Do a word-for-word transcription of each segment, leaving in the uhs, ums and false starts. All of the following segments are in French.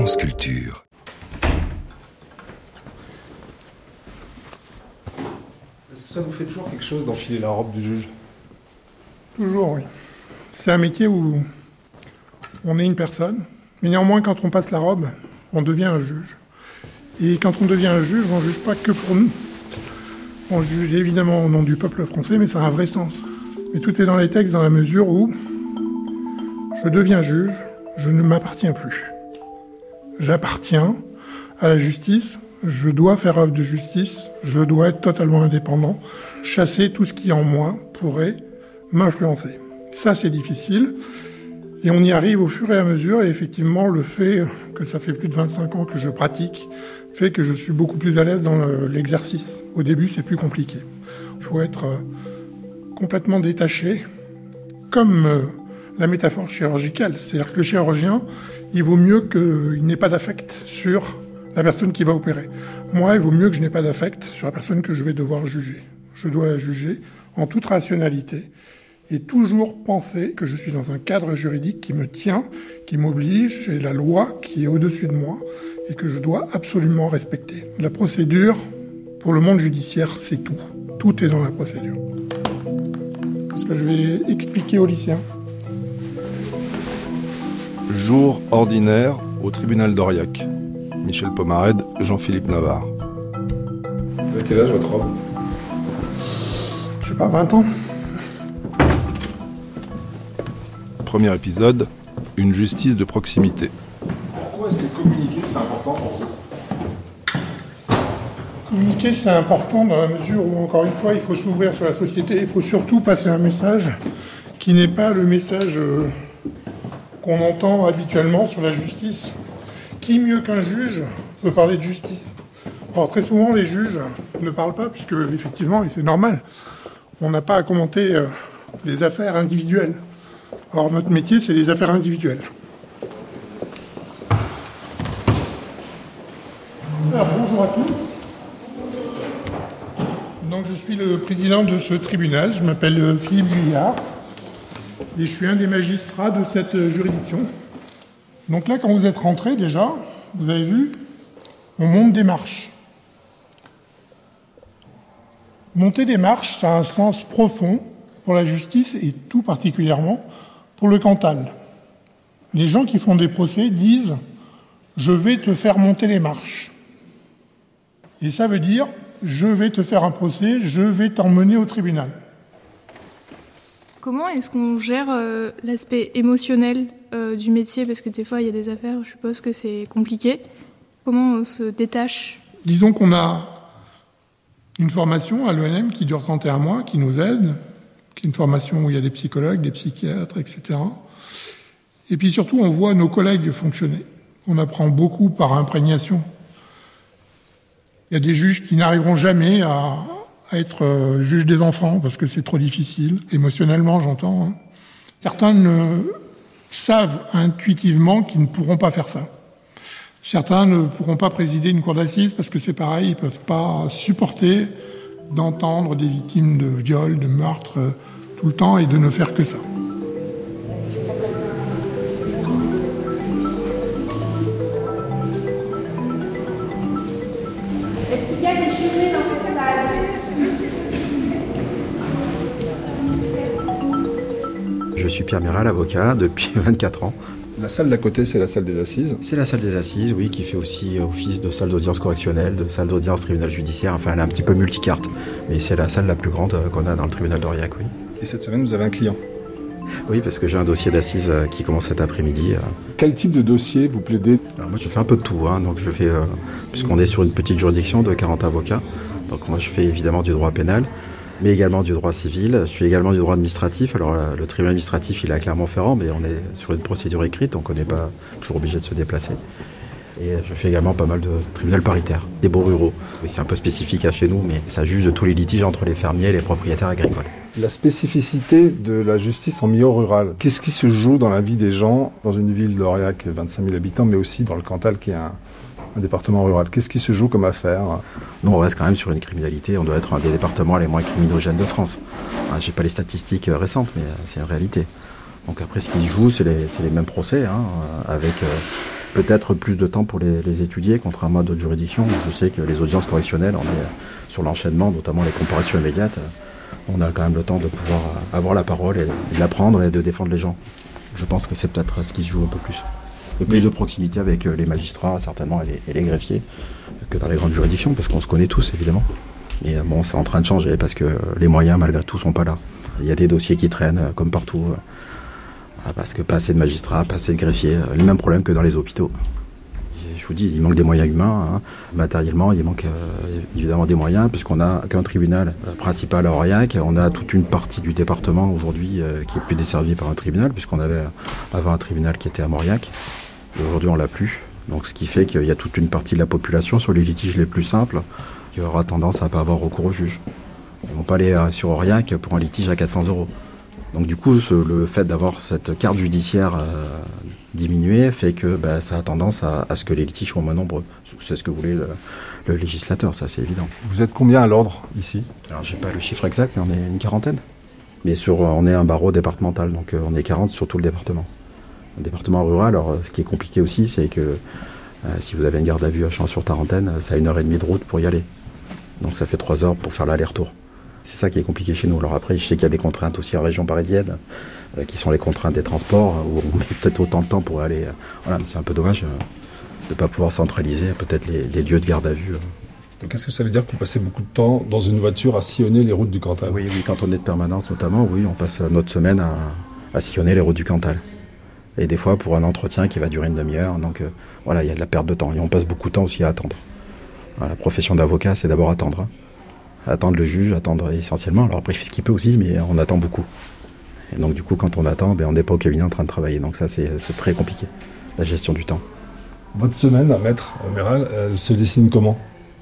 France Culture. Est-ce que ça vous fait toujours quelque chose d'enfiler la robe du juge ? Toujours, oui. C'est un métier où on est une personne, mais néanmoins, quand on passe la robe, on devient un juge. Et quand on devient un juge, on ne juge pas que pour nous. On juge évidemment au nom du peuple français, mais ça a un vrai sens. Mais tout est dans les textes dans la mesure où je deviens juge, je ne m'appartiens plus. J'appartiens à la justice, je dois faire œuvre de justice, je dois être totalement indépendant, chasser tout ce qui en moi pourrait m'influencer. Ça, c'est difficile. Et on y arrive au fur et à mesure, et effectivement, le fait que ça fait plus de vingt-cinq ans que je pratique fait que je suis beaucoup plus à l'aise dans le, l'exercice. Au début, c'est plus compliqué. Il faut être euh, complètement détaché, comme euh, la métaphore chirurgicale. C'est-à-dire que le chirurgien, il vaut mieux qu'il n'ait pas d'affect sur la personne qui va opérer. Moi, il vaut mieux que je n'ai pas d'affect sur la personne que je vais devoir juger. Je dois juger en toute rationalité et toujours penser que je suis dans un cadre juridique qui me tient, qui m'oblige, j'ai la loi qui est au-dessus de moi et que je dois absolument respecter. La procédure, pour le monde judiciaire, c'est tout. Tout est dans la procédure. Ce que je vais expliquer aux lycéens. Jour ordinaire au tribunal d'Aurillac. Michel Pomarède, Jean-Philippe Navarre. Vous avez quel âge votre robe ? Je sais pas, vingt ans. Premier épisode, une justice de proximité. Pourquoi est-ce que communiquer c'est important pour vous ? Communiquer c'est important dans la mesure où, encore une fois, il faut s'ouvrir sur la société, il faut surtout passer un message qui n'est pas le message euh, qu'on entend habituellement sur la justice. Qui mieux qu'un juge peut parler de justice ? Alors très souvent les juges ne parlent pas puisque effectivement, et c'est normal, on n'a pas à commenter euh, les affaires individuelles. Or notre métier c'est les affaires individuelles. Alors bonjour à tous. Donc je suis le président de ce tribunal, je m'appelle Philippe Julliard et je suis un des magistrats de cette juridiction. Donc là, quand vous êtes rentrés, déjà, vous avez vu, on monte des marches. Monter des marches, ça a un sens profond pour la justice et tout particulièrement pour le Cantal. Les gens qui font des procès disent « je vais te faire monter les marches ». Et ça veut dire « je vais te faire un procès, je vais t'emmener au tribunal ». Comment est-ce qu'on gère euh, l'aspect émotionnel euh, du métier ? Parce que des fois, il y a des affaires, je suppose que c'est compliqué. Comment on se détache ? Disons qu'on a une formation à l'E N M qui dure trente et un mois, qui nous aide, qui est une formation où il y a des psychologues, des psychiatres, et cetera. Et puis surtout, on voit nos collègues fonctionner. On apprend beaucoup par imprégnation. Il y a des juges qui n'arriveront jamais à... à être euh, juge des enfants, parce que c'est trop difficile, émotionnellement j'entends. Hein. Certains ne savent intuitivement qu'ils ne pourront pas faire ça. Certains ne pourront pas présider une cour d'assises, parce que c'est pareil, ils ne peuvent pas supporter d'entendre des victimes de viols, de meurtres, euh, tout le temps, et de ne faire que ça. Je suis Pierre Miral, avocat depuis vingt-quatre ans. La salle d'à côté, c'est la salle des assises. C'est la salle des assises, oui, qui fait aussi office de salle d'audience correctionnelle, de salle d'audience tribunal judiciaire. Enfin, elle est un petit peu multicarte, mais c'est la salle la plus grande qu'on a dans le tribunal d'Aurillac, oui. Et cette semaine, vous avez un client ? Oui, parce que j'ai un dossier d'assises qui commence cet après-midi. Quel type de dossier vous plaidez ? Alors moi, je fais un peu de tout, hein. Donc je fais, euh, puisqu'on est sur une petite juridiction de quarante avocats, donc moi je fais évidemment du droit pénal, mais également du droit civil. Je fais également du droit administratif. Alors le tribunal administratif, il est à Clermont-Ferrand, mais on est sur une procédure écrite, donc on n'est pas toujours obligé de se déplacer. Et je fais également pas mal de tribunal paritaire, des baux ruraux. C'est un peu spécifique à chez nous, mais ça juge de tous les litiges entre les fermiers et les propriétaires agricoles. La spécificité de la justice en milieu rural. Qu'est-ce qui se joue dans la vie des gens dans une ville d'Aurillac, vingt-cinq mille habitants, mais aussi dans le Cantal, qui est un, un département rural ? Qu'est-ce qui se joue comme affaire ? Nous, on reste quand même sur une criminalité. On doit être un des départements les moins criminogènes de France. Enfin, je n'ai pas les statistiques récentes, mais c'est une réalité. Donc après, ce qui se joue, c'est les, c'est les mêmes procès, hein, avec... Euh, peut-être plus de temps pour les, les étudier, contrairement à d'autres juridictions. Je sais que les audiences correctionnelles, on est sur l'enchaînement, notamment les comparations immédiates. On a quand même le temps de pouvoir avoir la parole et, et de l'apprendre et de défendre les gens. Je pense que c'est peut-être ce qui se joue un peu plus. Et plus de proximité avec les magistrats, certainement, et les, et les greffiers, que dans les grandes juridictions, parce qu'on se connaît tous, évidemment. Et bon, c'est en train de changer, parce que les moyens, malgré tout, sont pas là. Il y a des dossiers qui traînent, comme partout. Parce que pas assez de magistrats, pas assez de greffiers, les mêmes problèmes que dans les hôpitaux. Je vous dis, il manque des moyens humains, hein. Matériellement, il manque euh, évidemment des moyens, puisqu'on n'a qu'un tribunal principal à Aurillac. On a toute une partie du département aujourd'hui euh, qui est plus desservie par un tribunal, puisqu'on avait avant un tribunal qui était à Mauriac. Et aujourd'hui, on l'a plus. Donc, ce qui fait qu'il y a toute une partie de la population sur les litiges les plus simples qui aura tendance à ne pas avoir recours au juge. Ils ne vont pas aller sur Aurillac pour un litige à quatre cents euros. Donc du coup, ce, le fait d'avoir cette carte judiciaire euh, diminuée fait que bah, ça a tendance à, à ce que les litiges soient moins nombreux. C'est ce que voulait le, le législateur, ça c'est évident. Vous êtes combien à l'ordre ici? Alors j'ai pas le chiffre exact, mais on est une quarantaine. Mais sur, on est un barreau départemental, donc euh, on est quarante sur tout le département. Un département rural, alors ce qui est compliqué aussi, c'est que euh, si vous avez une garde à vue à Champs-sur-Tarentaine, ça a une heure et demie de route pour y aller. Donc ça fait trois heures pour faire l'aller-retour. C'est ça qui est compliqué chez nous. Alors après, je sais qu'il y a des contraintes aussi en région parisienne, euh, qui sont les contraintes des transports, où on met peut-être autant de temps pour aller... Euh, voilà, mais c'est un peu dommage euh, de ne pas pouvoir centraliser peut-être les, les lieux de garde à vue. Euh. Donc qu'est-ce que ça veut dire que vous passez beaucoup de temps dans une voiture à sillonner les routes du Cantal? Oui, oui, quand on est de permanence notamment, oui, on passe notre semaine à, à sillonner les routes du Cantal. Et des fois pour un entretien qui va durer une demi-heure. Donc euh, voilà, il y a de la perte de temps. Et on passe beaucoup de temps aussi à attendre. Voilà, la profession d'avocat, c'est d'abord attendre. Hein. Attendre le juge, attendre essentiellement. Alors après, il fait ce qu'il peut aussi, mais on attend beaucoup. Et donc du coup, quand on attend, ben, on n'est pas au cabinet en train de travailler. Donc ça, c'est, c'est très compliqué, la gestion du temps. Votre semaine, maître Méral, elle se dessine comment?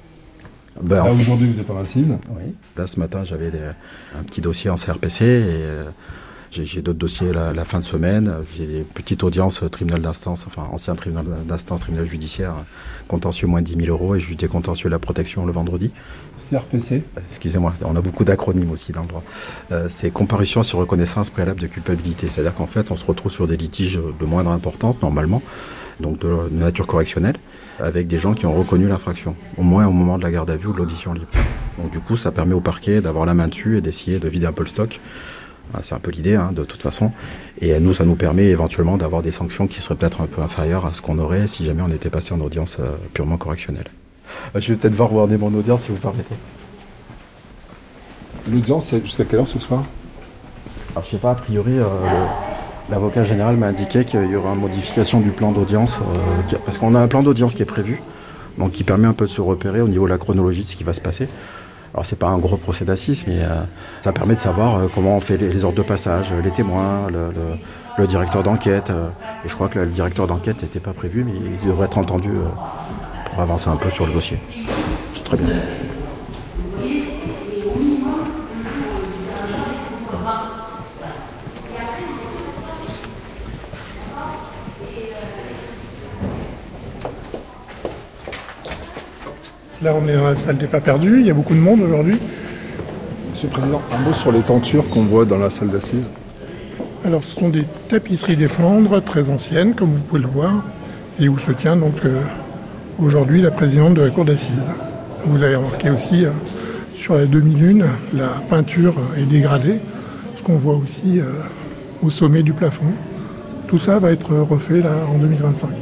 ben, Là, fait... aujourd'hui, vous êtes en assise. Oui. Là, ce matin, j'avais des, un petit dossier en C R P C et euh, j'ai, j'ai d'autres dossiers la, la fin de semaine. J'ai des petites audiences, tribunal d'instance, enfin ancien tribunal d'instance, tribunal judiciaire, contentieux moins dix mille euros et juge des contentieux de la protection le vendredi. C R P C. Excusez-moi, on a beaucoup d'acronymes aussi dans le droit. Euh, c'est comparution sur reconnaissance préalable de culpabilité. C'est-à-dire qu'en fait, on se retrouve sur des litiges de moindre importance, normalement, donc de, de nature correctionnelle, avec des gens qui ont reconnu l'infraction, au moins au moment de la garde à vue ou de l'audition libre. Donc du coup, ça permet au parquet d'avoir la main dessus et d'essayer de vider un peu le stock. C'est un peu l'idée, hein, de toute façon. Et nous, ça nous permet éventuellement d'avoir des sanctions qui seraient peut-être un peu inférieures à ce qu'on aurait si jamais on était passé en audience euh, purement correctionnelle. Je vais peut-être voir regarder mon audience, si vous permettez. L'audience, c'est jusqu'à quelle heure ce soir? Alors, je sais pas, a priori, euh, le, l'avocat général m'a indiqué qu'il y aura une modification du plan d'audience, euh, parce qu'on a un plan d'audience qui est prévu, donc qui permet un peu de se repérer au niveau de la chronologie de ce qui va se passer. Alors c'est pas un gros procès d'assises, mais euh, ça permet de savoir euh, comment on fait les, les ordres de passage, euh, les témoins, le, le, le directeur d'enquête. Euh, et je crois que le, le directeur d'enquête n'était pas prévu, mais il devrait être entendu euh, pour avancer un peu sur le dossier. C'est très bien. Là, on est dans la salle des pas perdus. Il y a beaucoup de monde aujourd'hui. Monsieur le Président, un mot sur les tentures qu'on voit dans la salle d'assises. Alors, ce sont des tapisseries des Flandres, très anciennes, comme vous pouvez le voir, et où se tient donc euh, aujourd'hui la présidente de la cour d'assises. Vous avez remarqué aussi, euh, sur la demi-lune, la peinture est dégradée, ce qu'on voit aussi euh, au sommet du plafond. Tout ça va être refait là, en deux mille vingt-cinq.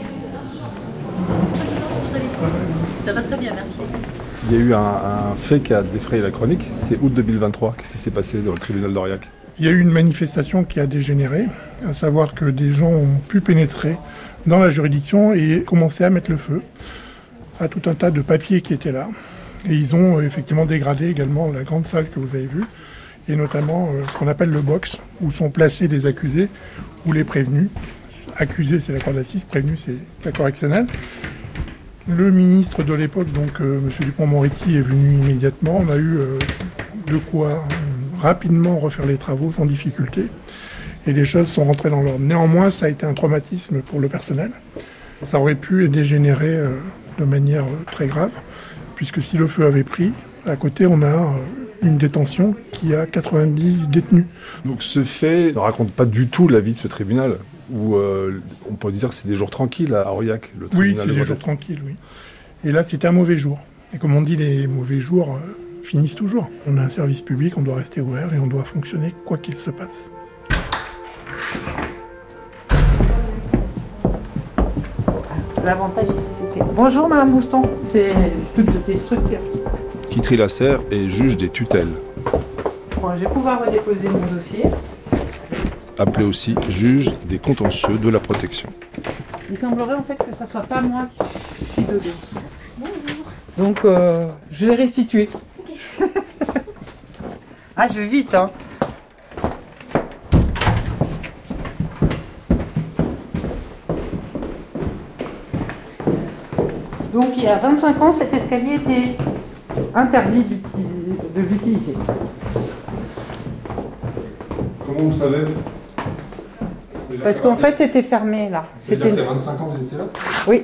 Ça va très bien, merci. Il y a eu un, un fait qui a défrayé la chronique, c'est août deux mille vingt-trois. Qu'est-ce qui s'est passé dans le tribunal d'Aurillac? Il y a eu une manifestation qui a dégénéré, à savoir que des gens ont pu pénétrer dans la juridiction et commencer à mettre le feu à tout un tas de papiers qui étaient là. Et ils ont effectivement dégradé également la grande salle que vous avez vue, et notamment euh, ce qu'on appelle le box, où sont placés les accusés ou les prévenus. Accusés, c'est la cour d'assises, prévenus, c'est la correctionnelle. Le ministre de l'époque, donc euh, M. Dupond-Moretti, est venu immédiatement. On a eu euh, de quoi euh, rapidement refaire les travaux sans difficulté. Et les choses sont rentrées dans l'ordre. Néanmoins, ça a été un traumatisme pour le personnel. Ça aurait pu dégénérer euh, de manière euh, très grave, puisque si le feu avait pris, à côté, on a euh, une détention qui a quatre-vingt-dix détenus. Donc ce fait ne raconte pas du tout la vie de ce tribunal. où euh, on peut dire que c'est des jours tranquilles à Aurillac, le Oui, tribunal c'est de des Bretagne. jours tranquilles, oui. Et là, c'était un mauvais jour. Et comme on dit, les mauvais jours euh, finissent toujours. On a un service public, on doit rester ouvert et on doit fonctionner quoi qu'il se passe. L'avantage ici, c'était... Bonjour Madame Bouston, c'est toutes des structures. Guitry Lasserre est juge des tutelles, Bon, je vais pouvoir redéposer mon dossier. appelé aussi juge des contentieux de la protection. Il semblerait en fait que ça soit pas moi qui suis dedans. Bonjour. Donc, euh, je vais restituer. Ah, je vais vite, hein. Donc, il y a vingt-cinq ans, cet escalier était interdit d'utiliser- de l'utiliser. Comment vous savez? Parce qu'en fait, c'était fermé, là. C'était... vingt-cinq ans, vous étiez là? Oui.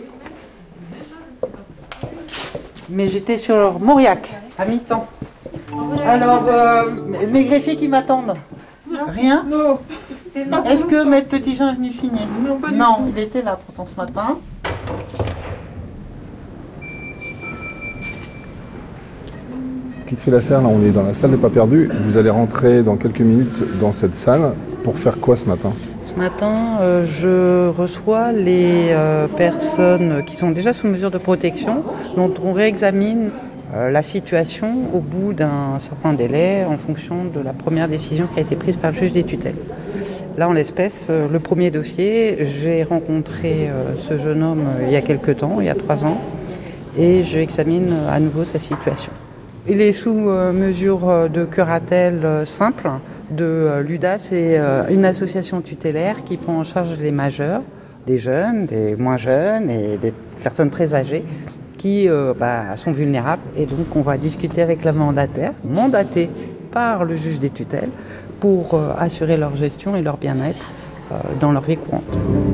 Mais j'étais sur Mauriac, à mi-temps. Alors, euh, mes greffiers qui m'attendent. Rien? Non. Est-ce que Maître Petitjean est venu signer? Non, pas du Non, tout. il était là pourtant ce matin. Guitry Lasserre, là on est dans la salle des pas perdus. Vous allez rentrer dans quelques minutes dans cette salle. Pour faire quoi ce matin? Ce matin, euh, je reçois les euh, personnes qui sont déjà sous mesure de protection, dont on réexamine euh, la situation au bout d'un certain délai en fonction de la première décision qui a été prise par le juge des tutelles. Là, en l'espèce, euh, le premier dossier, j'ai rencontré euh, ce jeune homme euh, il y a quelque temps, il y a trois ans, et je examine euh, à nouveau sa situation. Il est sous euh, mesure euh, de curatelle euh, simple de euh, l'U D A. C'est euh, une association tutélaire qui prend en charge les majeurs, des jeunes, des moins jeunes et des personnes très âgées qui euh, bah, sont vulnérables. Et donc on va discuter avec la mandataire, mandatée par le juge des tutelles, pour euh, assurer leur gestion et leur bien-être euh, dans leur vie courante.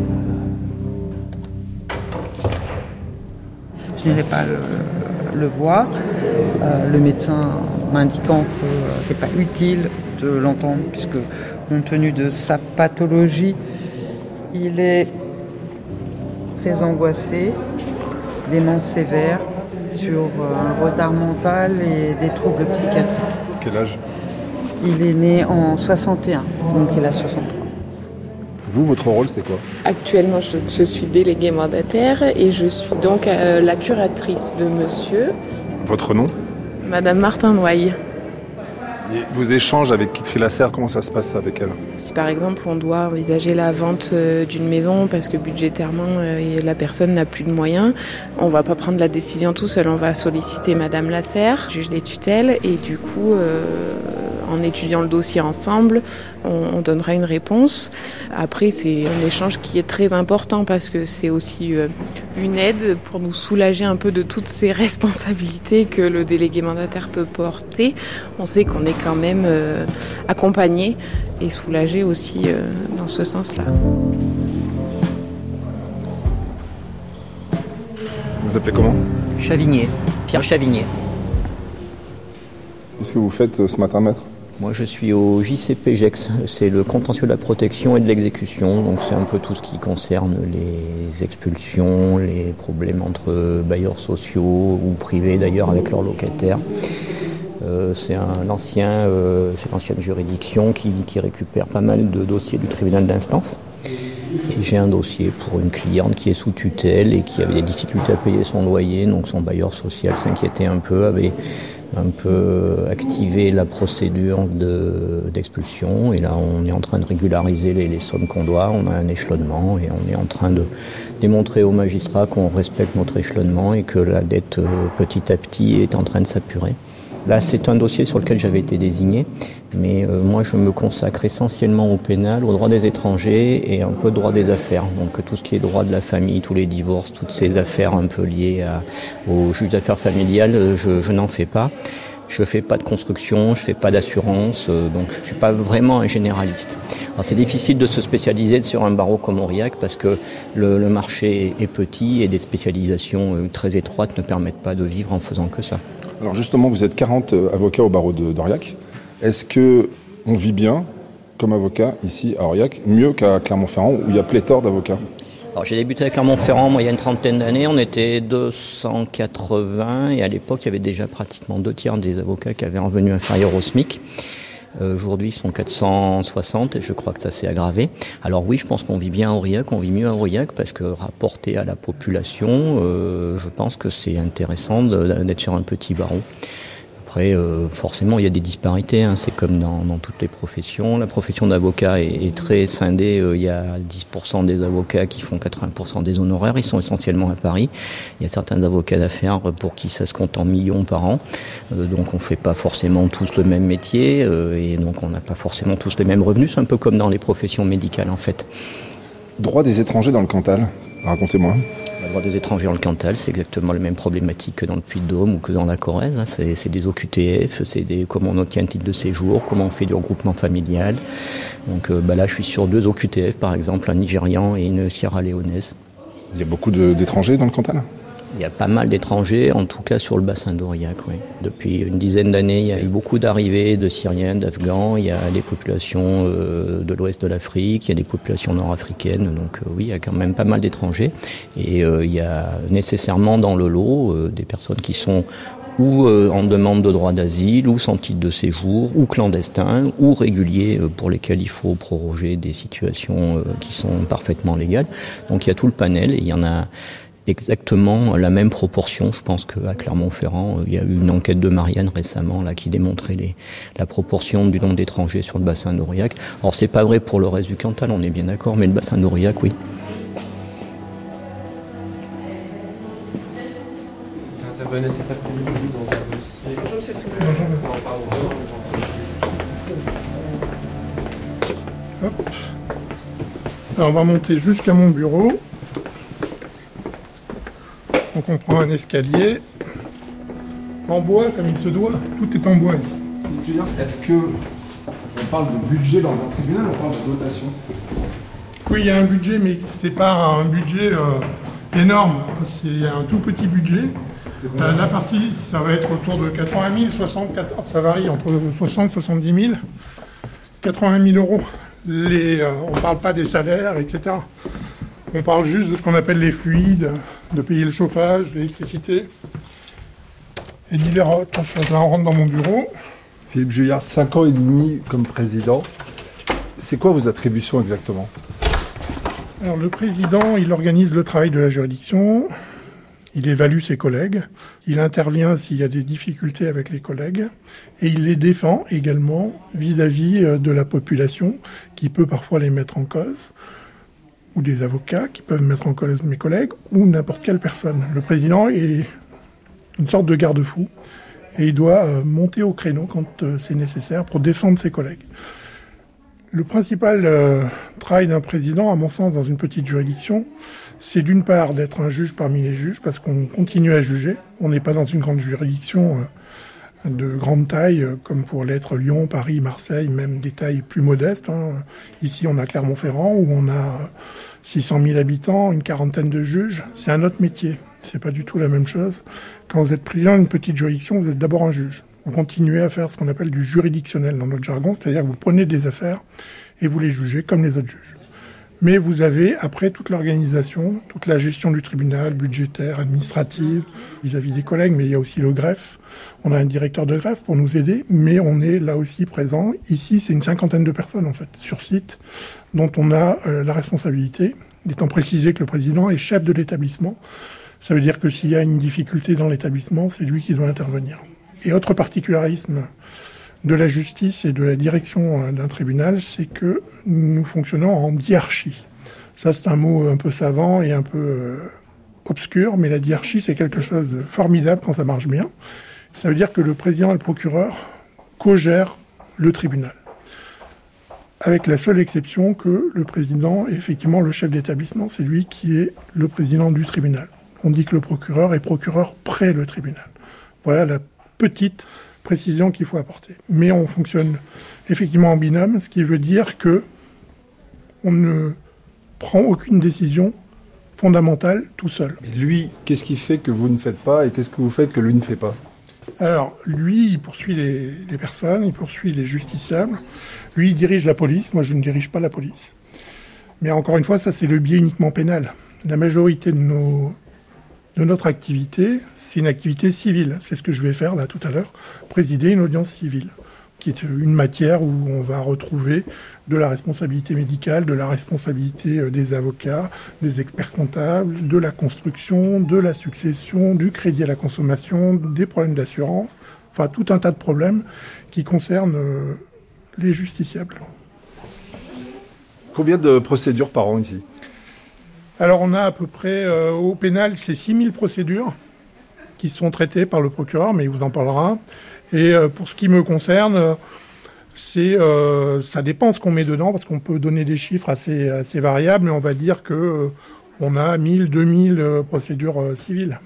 Je n'irai pas le, le voir, euh, le médecin m'indiquant que euh, c'est pas utile de l'entendre puisque, compte tenu de sa pathologie, il est très angoissé, démence sévère, sur euh, un retard mental et des troubles psychiatriques. Quel âge? Il est né en soixante et un, donc il a soixante-trois. Vous, votre rôle, c'est quoi? Actuellement, je, je suis déléguée mandataire et je suis donc euh, la curatrice de monsieur, Votre nom? Madame Martin Noailles. Et vos échanges avec Guitry Lasserre, comment ça se passe avec elle? Si par exemple on doit envisager la vente euh, d'une maison parce que budgétairement euh, la personne n'a plus de moyens, on va pas prendre la décision tout seul, on va solliciter Madame Lasserre, juge des tutelles, et du coup euh, en étudiant le dossier ensemble, on, on donnera une réponse. Après c'est un échange qui est très important parce que c'est aussi euh, une aide pour nous soulager un peu de toutes ces responsabilités que le délégué mandataire peut porter. On sait qu'on est quand même euh, accompagné et soulagé aussi euh, dans ce sens-là. Vous appelez comment? Chavigné, Pierre Chavigné. Qu'est-ce que vous faites euh, ce matin, maître? Moi je suis au J C P G E X, c'est le contentieux de la protection et de l'exécution, donc c'est un peu tout ce qui concerne les expulsions, les problèmes entre bailleurs sociaux ou privés d'ailleurs avec leurs locataires. Euh, c'est un ancien, euh, c'est l'ancienne juridiction qui, qui récupère pas mal de dossiers du tribunal d'instance. Et j'ai un dossier pour une cliente qui est sous tutelle et qui avait des difficultés à payer son loyer, donc son bailleur social s'inquiétait un peu, avait un peu activé la procédure de, d'expulsion. Et là, on est en train de régulariser les, les sommes qu'on doit, on a un échelonnement et on est en train de démontrer aux magistrats qu'on respecte notre échelonnement et que la dette, euh, petit à petit, est en train de s'apurer. Là, c'est un dossier sur lequel j'avais été désigné, mais euh, moi, je me consacre essentiellement au pénal, au droit des étrangers et un peu au droit des affaires. Donc, tout ce qui est droit de la famille, tous les divorces, toutes ces affaires un peu liées à, aux juges d'affaires familiales, je, je n'en fais pas. Je fais pas de construction, je fais pas d'assurance, euh, donc je suis pas vraiment un généraliste. Alors, c'est difficile de se spécialiser sur un barreau comme Aurillac parce que le, le marché est petit et des spécialisations euh, très étroites ne permettent pas de vivre en faisant que ça. Alors justement, vous êtes quarante avocats au barreau de d'Aurillac. Est-ce que on vit bien comme avocat ici à Aurillac, mieux qu'à Clermont-Ferrand où il y a pléthore d'avocats? Alors, j'ai débuté à Clermont-Ferrand, moi, il y a une trentaine d'années, on était deux cent quatre-vingts et à l'époque, il y avait déjà pratiquement deux tiers des avocats qui avaient un revenu inférieur au SMIC. Euh, aujourd'hui, ils sont quatre cent soixante et je crois que ça s'est aggravé. Alors oui, je pense qu'on vit bien à Aurillac, on vit mieux à Aurillac parce que rapporté à la population, euh, je pense que c'est intéressant de, d'être sur un petit barreau. Après, euh, forcément, il y a des disparités, hein. C'est comme dans, dans toutes les professions. La profession d'avocat est, est très scindée. Euh, il y a dix pour cent des avocats qui font quatre-vingts pour cent des honoraires. Ils sont essentiellement à Paris. Il y a certains avocats d'affaires pour qui ça se compte en millions par an. Euh, donc, on ne fait pas forcément tous le même métier. Euh, et donc, on n'a pas forcément tous les mêmes revenus. C'est un peu comme dans les professions médicales, en fait. Droit des étrangers dans le Cantal, racontez-moi. Le droit des étrangers dans le Cantal, c'est exactement la même problématique que dans le Puy-de-Dôme ou que dans la Corrèze. C'est, c'est des O Q T F, c'est des, comment on obtient un titre de séjour, comment on fait du regroupement familial. Donc euh, bah là, je suis sur deux O Q T F, par exemple, un Nigérian et une Sierra-Léonaise. Il y a beaucoup de, d'étrangers dans le Cantal? Il y a pas mal d'étrangers, en tout cas sur le bassin d'Aurillac. Oui. Depuis une dizaine d'années, il y a eu beaucoup d'arrivées de Syriens, d'Afghans. Il y a des populations euh, de l'ouest de l'Afrique, il y a des populations nord-africaines. Donc euh, oui, il y a quand même pas mal d'étrangers. Et euh, il y a nécessairement dans le lot euh, des personnes qui sont ou euh, en demande de droit d'asile, ou sans titre de séjour, ou clandestins, ou réguliers euh, pour lesquels il faut proroger des situations euh, qui sont parfaitement légales. Donc il y a tout le panel et il y en a exactement la même proportion. Je pense qu'à Clermont-Ferrand, il y a eu une enquête de Marianne récemment là, qui démontrait les, la proportion du nombre d'étrangers sur le bassin d'Aurillac. Alors c'est pas vrai pour le reste du Cantal, on est bien d'accord, mais le bassin d'Aurillac, oui. J'intervenais cet après-midi dans un dossier. Hop. Alors on va monter jusqu'à mon bureau. Donc on prend un escalier en bois comme il se doit, tout est en bois ici. Je veux dire, est-ce que on parle de budget dans un tribunal ou on parle de dotation? Oui, il y a un budget, mais c'est pas un budget euh, énorme, c'est un tout petit budget. Euh, la partie, ça va être autour de quatre-vingt mille, soixante-quatorze, ça varie entre soixante et soixante-dix mille, quatre-vingt mille euros. Les, euh, on ne parle pas des salaires, et cetera. On parle juste de ce qu'on appelle les fluides, de payer le chauffage, l'électricité et divers autres choses. Là, on rentre dans mon bureau. Philippe Juillard, cinq ans et demi comme président. C'est quoi vos attributions exactement? Alors, le président, il organise le travail de la juridiction, il évalue ses collègues, il intervient s'il y a des difficultés avec les collègues et il les défend également vis-à-vis de la population qui peut parfois les mettre en cause, ou des avocats qui peuvent mettre en cause mes collègues, ou n'importe quelle personne. Le président est une sorte de garde-fou, et il doit euh, monter au créneau quand euh, c'est nécessaire pour défendre ses collègues. Le principal euh, travail d'un président, à mon sens, dans une petite juridiction, c'est d'une part d'être un juge parmi les juges, parce qu'on continue à juger. On n'est pas dans une grande juridiction euh, de grande taille, comme pour l'être Lyon, Paris, Marseille, même des tailles plus modestes. Hein. Ici, on a Clermont-Ferrand, où on a six cent mille habitants, une quarantaine de juges. C'est un autre métier. C'est pas du tout la même chose. Quand vous êtes président d'une petite juridiction, vous êtes d'abord un juge. Vous continuez à faire ce qu'on appelle du juridictionnel dans notre jargon, c'est-à-dire que vous prenez des affaires et vous les jugez comme les autres juges. Mais vous avez, après, toute l'organisation, toute la gestion du tribunal, budgétaire, administrative, vis-à-vis des collègues, mais il y a aussi le greffe. On a un directeur de greffe pour nous aider, mais on est là aussi présent. Ici, c'est une cinquantaine de personnes, en fait, sur site, dont on a euh, la responsabilité, étant précisé que le président est chef de l'établissement. Ça veut dire que s'il y a une difficulté dans l'établissement, c'est lui qui doit intervenir. Et autre particularisme de la justice et de la direction d'un tribunal, c'est que nous fonctionnons en diarchie. Ça, c'est un mot un peu savant et un peu euh, obscur, mais la diarchie, c'est quelque chose de formidable quand ça marche bien. Ça veut dire que le président et le procureur co-gèrent le tribunal. Avec la seule exception que le président est effectivement le chef d'établissement, c'est lui qui est le président du tribunal. On dit que le procureur est procureur près le tribunal. Voilà la petite précision qu'il faut apporter. Mais on fonctionne effectivement en binôme, ce qui veut dire que on ne prend aucune décision fondamentale tout seul. Et lui, qu'est-ce qui fait que vous ne faites pas et qu'est-ce que vous faites que lui ne fait pas? Alors, lui, il poursuit les, les personnes, il poursuit les justiciables. Lui, il dirige la police. Moi, je ne dirige pas la police. Mais encore une fois, ça, c'est le biais uniquement pénal. La majorité de, nos, de notre activité, c'est une activité civile. C'est ce que je vais faire, là, tout à l'heure. Présider une audience civile, qui est une matière où on va retrouver de la responsabilité médicale, de la responsabilité des avocats, des experts comptables, de la construction, de la succession, du crédit à la consommation, des problèmes d'assurance, enfin tout un tas de problèmes qui concernent les justiciables. Combien de procédures par an ici ? Alors on a à peu près, euh, au pénal, c'est six mille procédures qui sont traitées par le procureur, mais il vous en parlera. Et euh, pour ce qui me concerne, c'est euh, ça dépend ce qu'on met dedans, parce qu'on peut donner des chiffres assez, assez variables, mais on va dire que euh, on a mille, deux mille euh, procédures euh, civiles.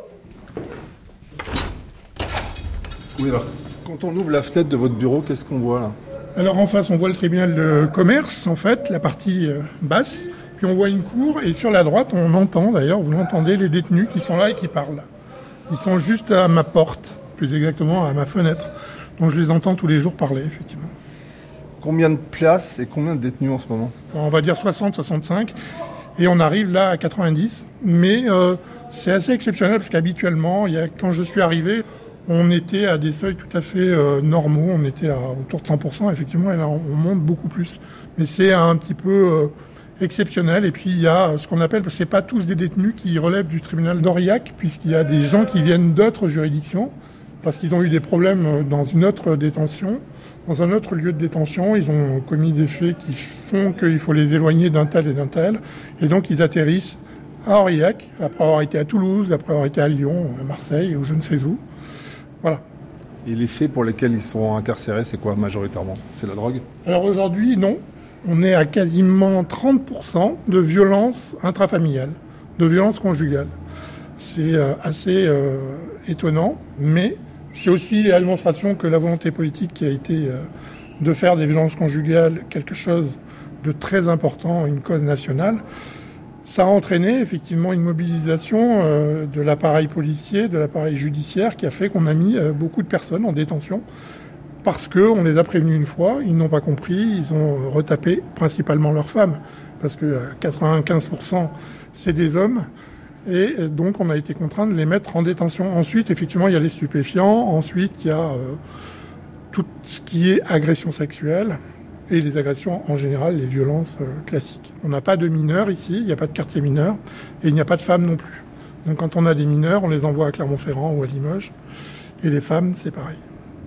Oui, alors, quand on ouvre la fenêtre de votre bureau, qu'est-ce qu'on voit là ? Alors en face, on voit le tribunal de commerce, en fait, la partie euh, basse, puis on voit une cour, et sur la droite, on entend d'ailleurs, vous l'entendez, les détenus qui sont là et qui parlent. Ils sont juste à ma porte, plus exactement à ma fenêtre. Donc je les entends tous les jours parler, effectivement. Combien de places et combien de détenus en ce moment ? On va dire soixante, soixante-cinq, et on arrive là à quatre-vingt-dix. Mais euh, c'est assez exceptionnel, parce qu'habituellement, il y a, quand je suis arrivé, on était à des seuils tout à fait euh, normaux. On était à autour de cent pour cent, effectivement, et là, on monte beaucoup plus. Mais c'est un petit peu euh, exceptionnel. Et puis, il y a ce qu'on appelle, parce que c'est pas tous des détenus qui relèvent du tribunal d'Aurillac, puisqu'il y a des gens qui viennent d'autres juridictions, parce qu'ils ont eu des problèmes dans une autre détention, dans un autre lieu de détention. Ils ont commis des faits qui font qu'il faut les éloigner d'un tel et d'un tel. Et donc, ils atterrissent à Aurillac, après avoir été à Toulouse, après avoir été à Lyon, à Marseille, ou je ne sais où. Voilà. Et les faits pour lesquels ils sont incarcérés, c'est quoi majoritairement ? C'est la drogue ? Alors aujourd'hui, non. On est à quasiment trente pour cent de violences intrafamiliales, de violences conjugales. C'est euh, assez euh, étonnant, mais c'est aussi la démonstration que la volonté politique qui a été euh, de faire des violences conjugales quelque chose de très important, une cause nationale, ça a entraîné effectivement une mobilisation euh, de l'appareil policier, de l'appareil judiciaire, qui a fait qu'on a mis euh, beaucoup de personnes en détention parce qu'on les a prévenus une fois, ils n'ont pas compris, ils ont retapé principalement leurs femmes, parce que euh, quatre-vingt-quinze pour cent c'est des hommes. Et donc, on a été contraint de les mettre en détention. Ensuite, effectivement, il y a les stupéfiants. Ensuite, il y a euh, tout ce qui est agression sexuelle et les agressions en général, les violences euh, classiques. On n'a pas de mineurs ici, il n'y a pas de quartier mineur et il n'y a pas de femmes non plus. Donc, quand on a des mineurs, on les envoie à Clermont-Ferrand ou à Limoges. Et les femmes, c'est pareil.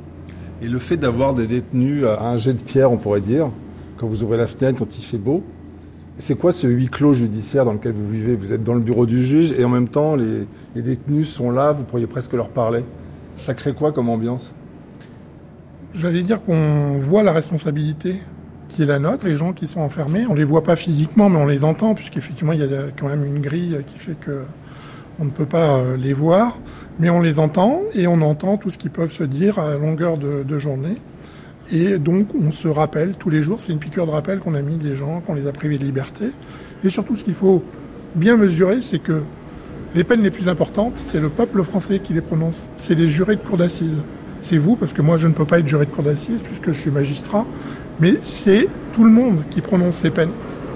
Et le fait d'avoir des détenus à un jet de pierre, on pourrait dire, quand vous ouvrez la fenêtre, quand il fait beau, c'est quoi ce huis clos judiciaire dans lequel vous vivez ? Vous êtes dans le bureau du juge et en même temps, les, les détenus sont là, vous pourriez presque leur parler. Ça crée quoi comme ambiance ? J'allais dire qu'on voit la responsabilité qui est la nôtre. Les gens qui sont enfermés, on les voit pas physiquement, mais on les entend, puisqu'effectivement, il y a quand même une grille qui fait que on ne peut pas les voir. Mais on les entend et on entend tout ce qu'ils peuvent se dire à longueur de, de journée. Et donc, on se rappelle tous les jours, c'est une piqûre de rappel qu'on a mis des gens, qu'on les a privés de liberté. Et surtout, ce qu'il faut bien mesurer, c'est que les peines les plus importantes, c'est le peuple français qui les prononce. C'est les jurés de cour d'assises. C'est vous, parce que moi, je ne peux pas être juré de cour d'assises, puisque je suis magistrat. Mais c'est tout le monde qui prononce ces peines.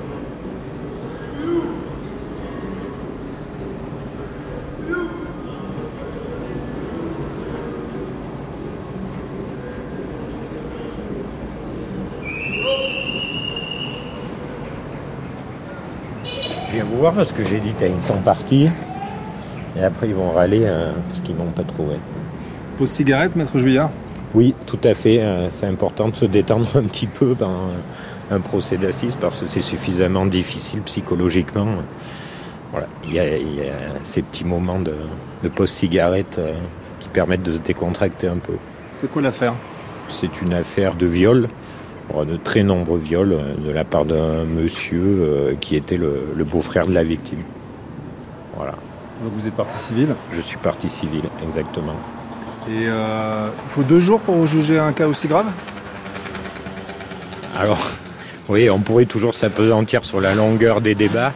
Je viens vous voir parce que j'ai dit t'as une cent parties et après ils vont râler euh, parce qu'ils n'ont pas trouvé. Pause cigarette, maître Juillard ? Oui, tout à fait. Euh, c'est important de se détendre un petit peu dans un, un procès d'assises parce que c'est suffisamment difficile psychologiquement. Voilà, il y a, il y a ces petits moments de, de pause cigarette euh, qui permettent de se décontracter un peu. C'est quoi l'affaire ? C'est une affaire de viol. De très nombreux viols de la part d'un monsieur euh, qui était le, le beau-frère de la victime. Voilà. Donc vous êtes partie civile ? Je suis partie civile, exactement. Et euh, il faut deux jours pour juger un cas aussi grave ? Alors, oui, on pourrait toujours s'apesantir sur la longueur des débats.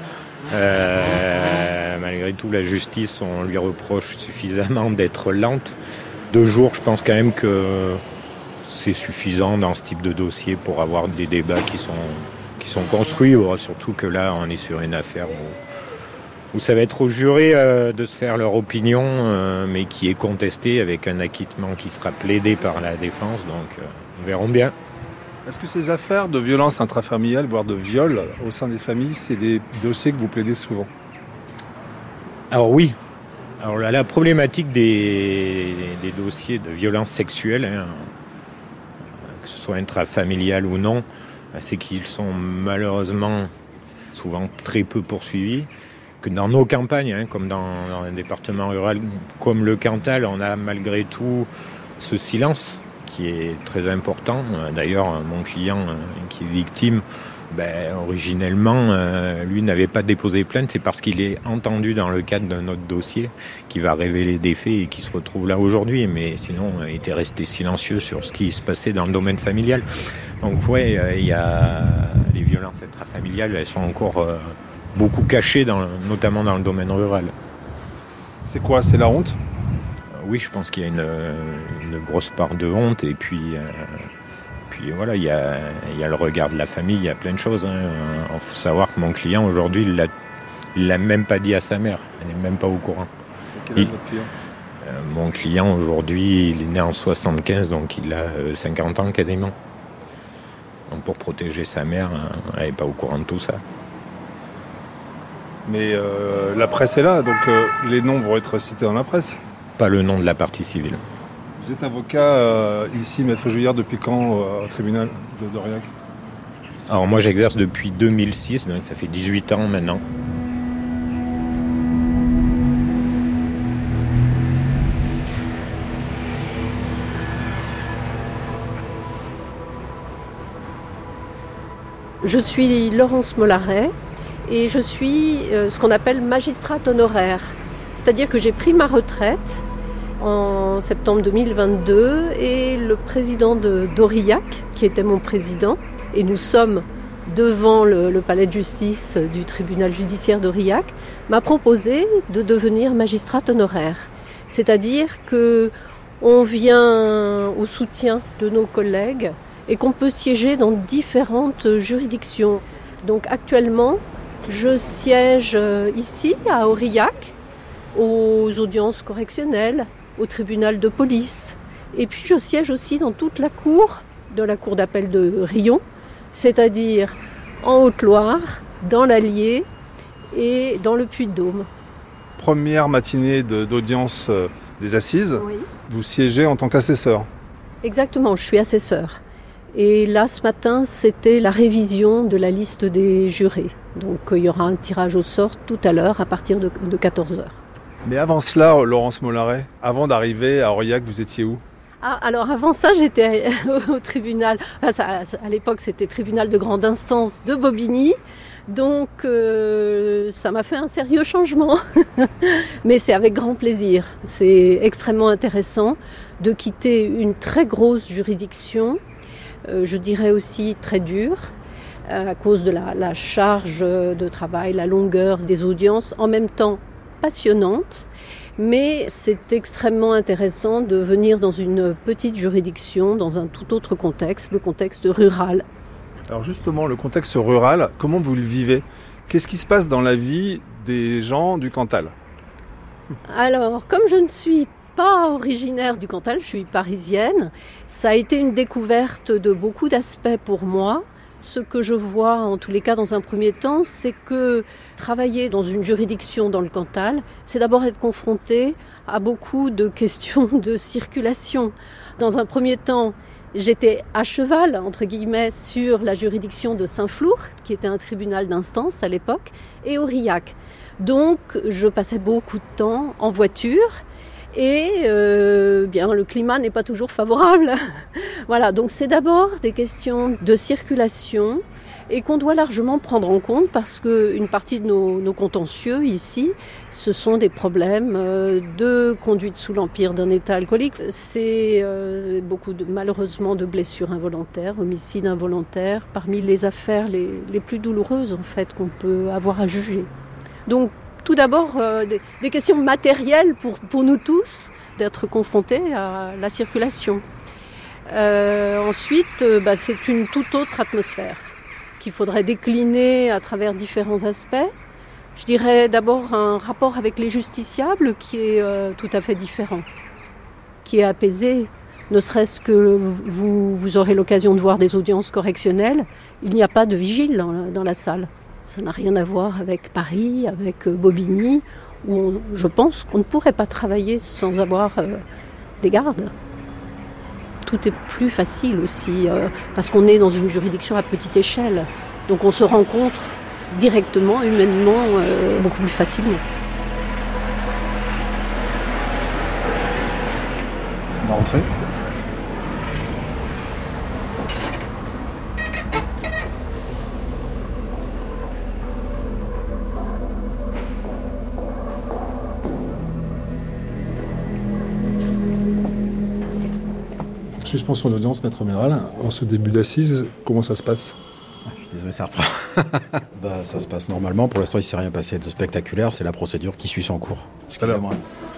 Euh, malgré tout, la justice, on lui reproche suffisamment d'être lente. Deux jours, je pense quand même que c'est suffisant dans ce type de dossier pour avoir des débats qui sont, qui sont construits. Surtout que là, on est sur une affaire où, où ça va être aux jurés euh, de se faire leur opinion, euh, mais qui est contestée avec un acquittement qui sera plaidé par la défense. Donc, euh, nous verrons bien. Est-ce que ces affaires de violence intrafamiliale, voire de viol au sein des familles, c'est des dossiers que vous plaidez souvent ? Alors oui. Alors la, la problématique des, des dossiers de violence sexuelle, hein, que ce soit intrafamilial ou non, c'est qu'ils sont malheureusement souvent très peu poursuivis. Que dans nos campagnes, hein, comme dans, dans un département rural comme le Cantal, on a malgré tout ce silence qui est très important. D'ailleurs, mon client euh, qui est victime, ben, originellement, euh, lui n'avait pas déposé plainte. C'est parce qu'il est entendu dans le cadre d'un autre dossier qui va révéler des faits et qui se retrouve là aujourd'hui. Mais sinon, il était resté silencieux sur ce qui se passait dans le domaine familial. Donc, ouais, il euh, y a les violences intrafamiliales, elles sont encore euh, beaucoup cachées, dans, notamment dans le domaine rural. C'est quoi ? C'est la honte ? Oui, je pense qu'il y a une, une grosse part de honte et puis, euh, puis voilà, il y, a, il y a le regard de la famille, il y a plein de choses. Hein. Il faut savoir que mon client aujourd'hui, il ne l'a même pas dit à sa mère, elle n'est même pas au courant. Quel âge votre client ? euh, Mon client aujourd'hui, il est né en soixante-quinze, donc il a euh, cinquante ans quasiment. Donc pour protéger sa mère, hein, elle n'est pas au courant de tout ça. Mais euh, la presse est là, donc euh, les noms vont être cités dans la presse. Pas le nom de la partie civile. Vous êtes avocat euh, ici, Maître Juillard, depuis quand euh, au tribunal de d'Aurillac ? Alors moi j'exerce depuis deux mille six, donc ça fait dix-huit ans maintenant. Je suis Laurence Mollaret et je suis euh, ce qu'on appelle magistrate honoraire. C'est-à-dire que j'ai pris ma retraite en septembre deux mille vingt-deux et le président de d'Aurillac, qui était mon président, et nous sommes devant le, le palais de justice du tribunal judiciaire d'Aurillac, m'a proposé de devenir magistrate honoraire. C'est-à-dire qu'on vient au soutien de nos collègues et qu'on peut siéger dans différentes juridictions. Donc actuellement, je siège ici à Aurillac, aux audiences correctionnelles, au tribunal de police. Et puis je siège aussi dans toute la cour, de la cour d'appel de Riom, c'est-à-dire en Haute-Loire, dans l'Allier et dans le Puy-de-Dôme. Première matinée de, d'audience euh, des assises, Oui. Vous siégez en tant qu'assesseur. Exactement, je suis assesseur. Et là, ce matin, c'était la révision de la liste des jurés. Donc il y aura un tirage au sort tout à l'heure à partir de, de quatorze heures. Mais avant cela, Laurence Mollaret, avant d'arriver à Aurillac, vous étiez où ? Ah, alors avant ça, j'étais au tribunal, enfin, ça, à l'époque c'était tribunal de grande instance de Bobigny, donc euh, ça m'a fait un sérieux changement. Mais c'est avec grand plaisir, c'est extrêmement intéressant de quitter une très grosse juridiction, euh, je dirais aussi très dure, à cause de la, la charge de travail, la longueur des audiences, en même temps passionnante. Mais c'est extrêmement intéressant de venir dans une petite juridiction, dans un tout autre contexte, le contexte rural. Alors justement, le contexte rural, comment vous le vivez ? Qu'est-ce qui se passe dans la vie des gens du Cantal ? Alors, comme je ne suis pas originaire du Cantal, je suis parisienne, ça a été une découverte de beaucoup d'aspects pour moi. Ce que je vois, en tous les cas, dans un premier temps, c'est que travailler dans une juridiction dans le Cantal, c'est d'abord être confronté à beaucoup de questions de circulation. Dans un premier temps, j'étais à cheval, entre guillemets, sur la juridiction de Saint-Flour, qui était un tribunal d'instance à l'époque, et Aurillac. Donc, je passais beaucoup de temps en voiture. Et euh, bien, le climat n'est pas toujours favorable. Voilà, donc c'est d'abord des questions de circulation et qu'on doit largement prendre en compte parce qu'une partie de nos, nos contentieux ici, ce sont des problèmes de conduite sous l'empire d'un état alcoolique. C'est euh, beaucoup de, malheureusement de blessures involontaires, homicides involontaires, parmi les affaires les, les plus douloureuses en fait qu'on peut avoir à juger. Donc tout d'abord euh, des, des questions matérielles pour, pour nous tous, d'être confrontés à la circulation. Euh, ensuite, euh, bah, c'est une toute autre atmosphère qu'il faudrait décliner à travers différents aspects. Je dirais d'abord un rapport avec les justiciables qui est euh, tout à fait différent, qui est apaisé. Ne serait-ce que vous, vous aurez l'occasion de voir des audiences correctionnelles, il n'y a pas de vigile dans la, dans la salle. Ça n'a rien à voir avec Paris, avec Bobigny, où on, je pense qu'on ne pourrait pas travailler sans avoir euh, des gardes. Tout est plus facile aussi, euh, parce qu'on est dans une juridiction à petite échelle. Donc on se rencontre directement, humainement, euh, beaucoup plus facilement. On va rentrer. Suspension d'audience, maître Méral. En ce début d'assises, comment ça se passe ? Je suis désolé, ça reprend. bah, ça se passe normalement. Pour l'instant, il ne s'est rien passé de spectaculaire. C'est la procédure qui suit son cours. Excusez-moi.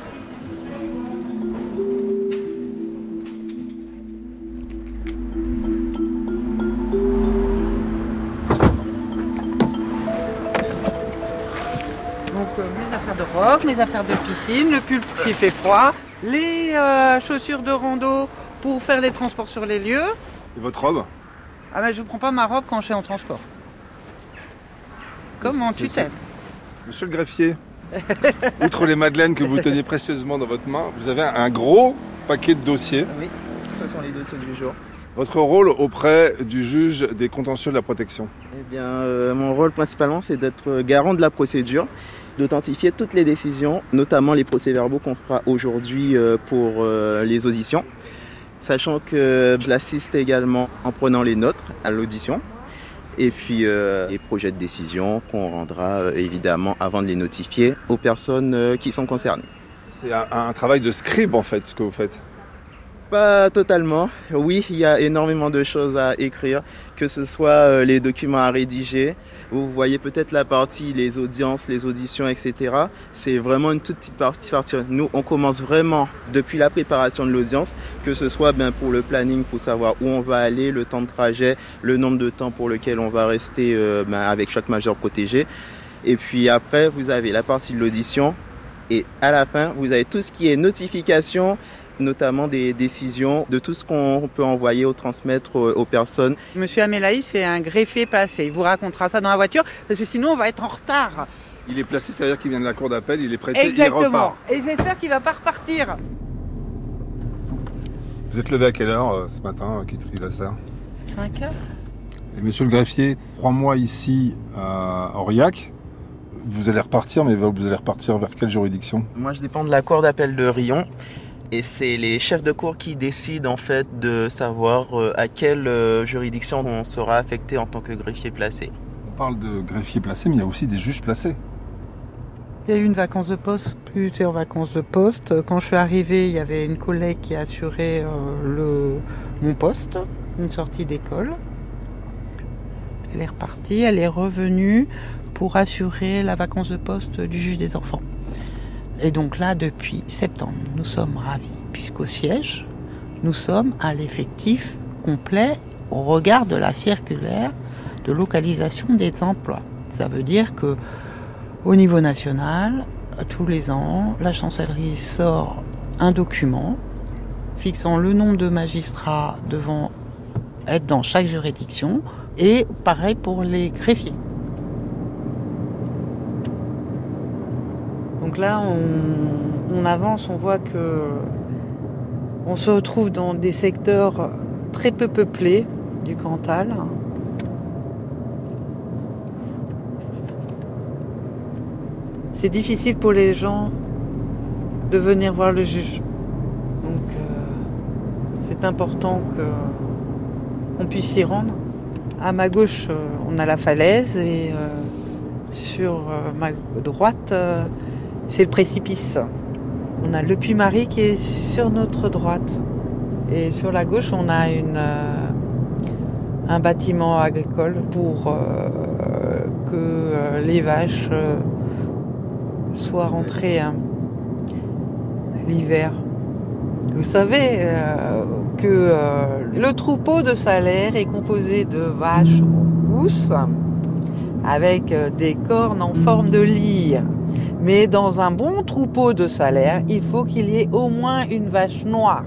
Donc euh, mes affaires de robe, mes affaires de piscine, le pull qui fait froid, les euh, chaussures de rando pour faire les transports sur les lieux. Et votre robe ? Ah ben je ne prends pas ma robe quand je suis en transport. Comme en C'est- tutelle. c'est- Monsieur le greffier, outre les madeleines que vous tenez précieusement dans votre main, vous avez un gros paquet de dossiers. Oui, ce sont les dossiers du jour. Votre rôle auprès du juge des contentieux de la protection ? Eh bien, euh, mon rôle principalement, c'est d'être garant de la procédure, d'authentifier toutes les décisions, notamment les procès-verbaux qu'on fera aujourd'hui euh, pour euh, les auditions, sachant que je l'assiste également en prenant les notes à l'audition, et puis euh, les projets de décision qu'on rendra euh, évidemment avant de les notifier aux personnes euh, qui sont concernées. C'est un, un travail de scribe en fait, ce que vous faites. Pas totalement. Oui, il y a énormément de choses à écrire, que ce soit euh, les documents à rédiger. Vous voyez peut-être la partie, les audiences, les auditions, et cetera. C'est vraiment une toute petite partie. partie. Nous, on commence vraiment depuis la préparation de l'audience, que ce soit ben, pour le planning, pour savoir où on va aller, le temps de trajet, le nombre de temps pour lequel on va rester euh, ben, avec chaque majeur protégé. Et puis après, vous avez la partie de l'audition. Et à la fin, vous avez tout ce qui est notification, notamment des décisions, de tout ce qu'on peut envoyer ou transmettre aux, aux personnes. Monsieur Amelaï, c'est un greffier placé. Il vous racontera ça dans la voiture, parce que sinon on va être en retard. Il est placé, ça veut dire qu'il vient de la cour d'appel, il est prêté, Exactement. il repart. Et j'espère qu'il va pas repartir. Vous êtes levé à quelle heure euh, ce matin, Kitri Lasserre ? cinq heures. Et monsieur le greffier, trois mois ici à Aurillac, vous allez repartir, mais vous allez repartir vers quelle juridiction ? Moi, je dépends de la cour d'appel de Riom. Et c'est les chefs de cour qui décident en fait de savoir à quelle juridiction on sera affecté en tant que greffier placé. On parle de greffier placé, mais il y a aussi des juges placés. Il y a eu une vacance de poste, plusieurs vacances de poste. Quand je suis arrivée, il y avait une collègue qui assurait euh, le, mon poste, une sortie d'école. Elle est repartie, elle est revenue pour assurer la vacance de poste du juge des enfants. Et donc là, depuis septembre, nous sommes ravis, puisqu'au siège, nous sommes à l'effectif complet au regard de la circulaire de localisation des emplois. Ça veut dire que au niveau national, tous les ans, la chancellerie sort un document fixant le nombre de magistrats devant être dans chaque juridiction, et pareil pour les greffiers. Donc là, on, on avance, on voit que on se retrouve dans des secteurs très peu peuplés du Cantal. C'est difficile pour les gens de venir voir le juge. Donc euh, c'est important qu'on puisse s'y rendre. À ma gauche, euh, on a la falaise et euh, sur euh, ma droite, euh, c'est le précipice. On a le Puy-Marie qui est sur notre droite. Et sur la gauche, on a une, euh, un bâtiment agricole pour euh, que euh, les vaches euh, soit rentré hein, l'hiver. Vous savez euh, que euh, le troupeau de Salaire est composé de vaches rousses avec euh, des cornes en forme de lyre. Mais dans un bon troupeau de Salaire, il faut qu'il y ait au moins une vache noire.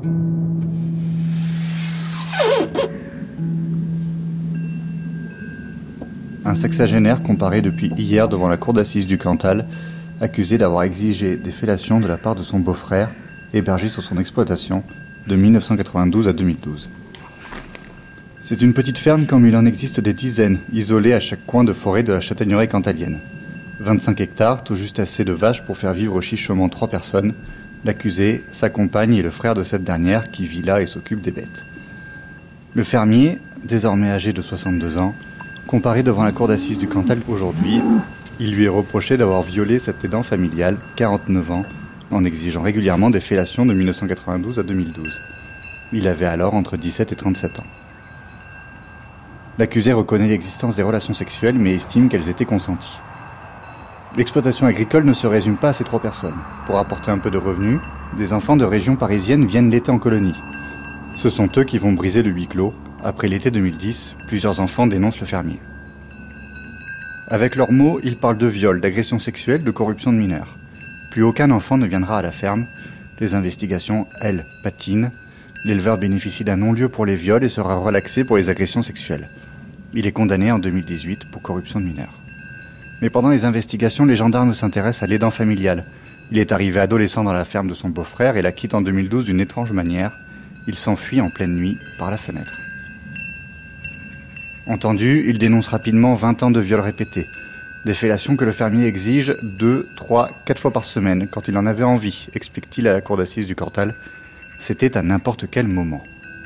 Un sexagénaire comparé depuis hier devant la cour d'assises du Cantal, accusé d'avoir exigé des fellations de la part de son beau-frère, hébergé sur son exploitation de mille neuf cent quatre-vingt-douze à deux mille douze. C'est une petite ferme comme il en existe des dizaines, isolée à chaque coin de forêt de la châtaigneraie cantalienne. vingt-cinq hectares, tout juste assez de vaches pour faire vivre chichement trois personnes, l'accusé, sa compagne et le frère de cette dernière qui vit là et s'occupe des bêtes. Le fermier, désormais âgé de soixante-deux ans, comparé devant la cour d'assises du Cantal aujourd'hui, il lui est reproché d'avoir violé cet aidant familial, quarante-neuf ans, en exigeant régulièrement des fellations de mille neuf cent quatre-vingt-douze à deux mille douze. Il avait alors entre dix-sept et trente-sept ans. L'accusé reconnaît l'existence des relations sexuelles mais estime qu'elles étaient consenties. L'exploitation agricole ne se résume pas à ces trois personnes. Pour apporter un peu de revenus, des enfants de régions parisiennes viennent l'été en colonie. Ce sont eux qui vont briser le huis clos. Après l'été deux mille dix, plusieurs enfants dénoncent le fermier. Avec leurs mots, ils parlent de viol, d'agression sexuelle, de corruption de mineurs. Plus aucun enfant ne viendra à la ferme. Les investigations, elles, patinent. L'éleveur bénéficie d'un non-lieu pour les viols et sera relaxé pour les agressions sexuelles. Il est condamné en deux mille dix-huit pour corruption de mineurs. Mais pendant les investigations, les gendarmes s'intéressent à l'aidant familial. Il est arrivé adolescent dans la ferme de son beau-frère et la quitte en deux mille douze d'une étrange manière. Il s'enfuit en pleine nuit par la fenêtre. Entendu, il dénonce rapidement vingt ans de viols répétés. Des fellations que le fermier exige deux, trois, quatre fois par semaine, quand il en avait envie, explique-t-il à la cour d'assises du Cantal. C'était à n'importe quel moment.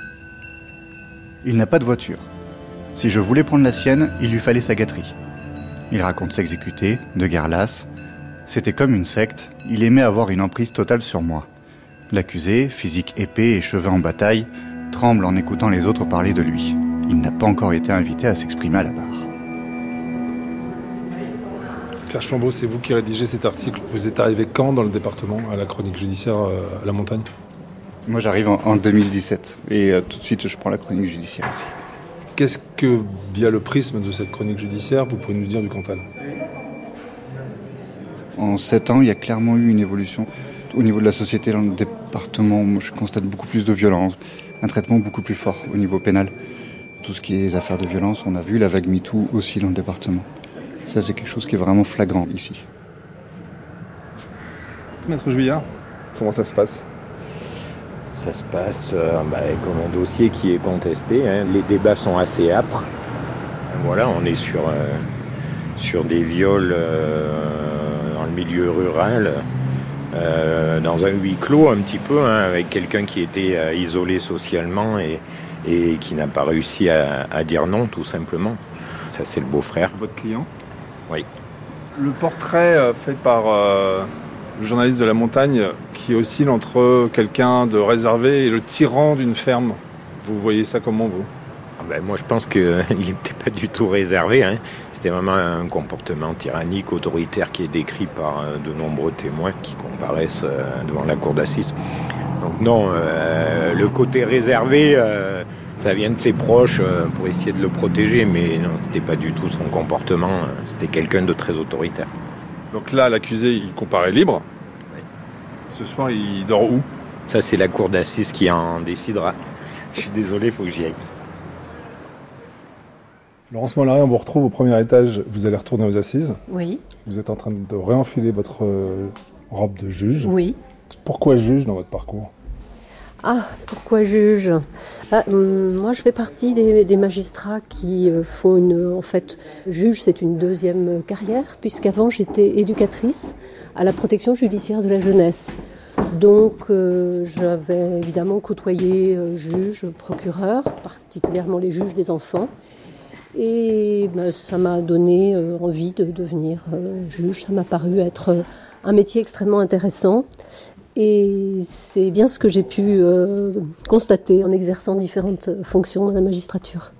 Il n'a pas de voiture. Si je voulais prendre la sienne, il lui fallait sa gâterie. Il raconte s'exécuter, de guerre lasse. C'était comme une secte, il aimait avoir une emprise totale sur moi. L'accusé, physique épais et cheveux en bataille, tremble en écoutant les autres parler de lui. Il n'a pas encore été invité à s'exprimer à la barre. Pierre Chambaud, c'est vous qui rédigez cet article. Vous êtes arrivé quand dans le département, à la chronique judiciaire à la Montagne ? Moi j'arrive en, en deux mille dix-sept et euh, tout de suite je prends la chronique judiciaire ici. Qu'est-ce que, via le prisme de cette chronique judiciaire, vous pouvez nous dire du Cantal ? En sept ans, il y a clairement eu une évolution. Au niveau de la société, dans le département, moi, je constate beaucoup plus de violence, un traitement beaucoup plus fort au niveau pénal. Tout ce qui est les affaires de violence, on a vu la vague MeToo aussi dans le département. Ça, c'est quelque chose qui est vraiment flagrant ici. Maître Juillard, comment ça se passe ? Ça se passe euh, bah, comme un dossier qui est contesté. Hein. Les débats sont assez âpres. Voilà, on est sur, euh, sur des viols euh, dans le milieu rural, euh, dans un huis clos un petit peu, hein, avec quelqu'un qui était euh, isolé socialement et, et qui n'a pas réussi à, à dire non, tout simplement. Ça, c'est le beau-frère. Votre client ? Oui. Le portrait euh, fait par euh, le journaliste de La Montagne, qui oscille entre quelqu'un de réservé et le tyran d'une ferme, vous voyez ça comment, vous ? Ah ben, moi, je pense qu'il n'était pas du tout réservé. Hein. C'était vraiment un comportement tyrannique, autoritaire, qui est décrit par euh, de nombreux témoins qui comparaissent euh, devant la cour d'assises. Donc non, euh, le côté réservé... Euh, Ça vient de ses proches euh, pour essayer de le protéger, mais non, c'était pas du tout son comportement. C'était quelqu'un de très autoritaire. Donc là, l'accusé, il comparaît libre. Oui. Ce soir, il dort où ? Ça, c'est la cour d'assises qui en décidera. Je suis désolé, il faut que j'y aille. Laurence Mollary, on vous retrouve au premier étage. Vous allez retourner aux assises. Oui. Vous êtes en train de réenfiler votre euh, robe de juge. Oui. Pourquoi juge dans votre parcours ? Ah, pourquoi juge ? ah, hum, Moi, je fais partie des, des magistrats qui euh, font une... En fait, juge, c'est une deuxième carrière, puisqu'avant, j'étais éducatrice à la protection judiciaire de la jeunesse. Donc, euh, j'avais évidemment côtoyé euh, juges, procureurs, particulièrement les juges des enfants. Et ben, ça m'a donné euh, envie de devenir euh, juge. Ça m'a paru être euh, un métier extrêmement intéressant. Et c'est bien ce que j'ai pu euh, constater en exerçant différentes fonctions dans la magistrature.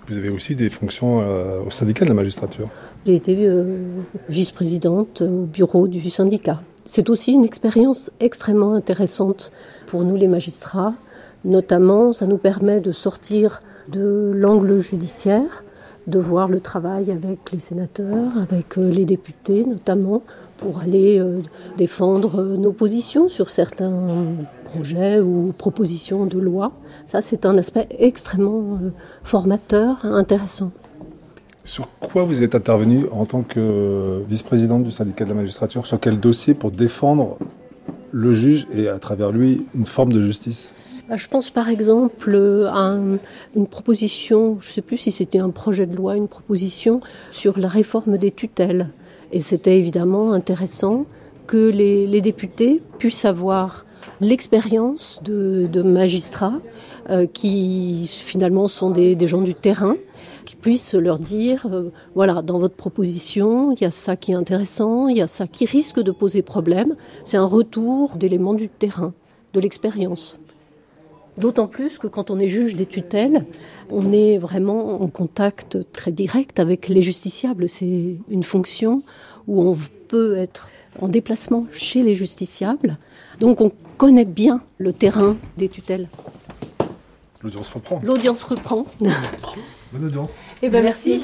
Vous avez aussi des fonctions euh, au syndicat de la magistrature. J'ai été euh, vice-présidente au bureau du syndicat. C'est aussi une expérience extrêmement intéressante pour nous les magistrats. Notamment, ça nous permet de sortir de l'angle judiciaire, de voir le travail avec les sénateurs, avec les députés notamment, pour aller euh, défendre nos positions sur certains projets ou propositions de loi. Ça, c'est un aspect extrêmement euh, formateur, intéressant. Sur quoi vous êtes intervenu en tant que vice-présidente du syndicat de la magistrature? Sur quel dossier pour défendre le juge et à travers lui une forme de justice? Je pense par exemple à un, une proposition, je ne sais plus si c'était un projet de loi, une proposition sur la réforme des tutelles. Et c'était évidemment intéressant que les, les députés puissent avoir l'expérience de, de magistrats euh, qui finalement sont des, des gens du terrain, qui puissent leur dire, euh, voilà, dans votre proposition, il y a ça qui est intéressant, il y a ça qui risque de poser problème. C'est un retour d'éléments du terrain, de l'expérience. D'autant plus que quand on est juge des tutelles, on est vraiment en contact très direct avec les justiciables. C'est une fonction où on peut être en déplacement chez les justiciables. Donc on connaît bien le terrain des tutelles. L'audience reprend. L'audience reprend. Bonne audience. Eh ben merci.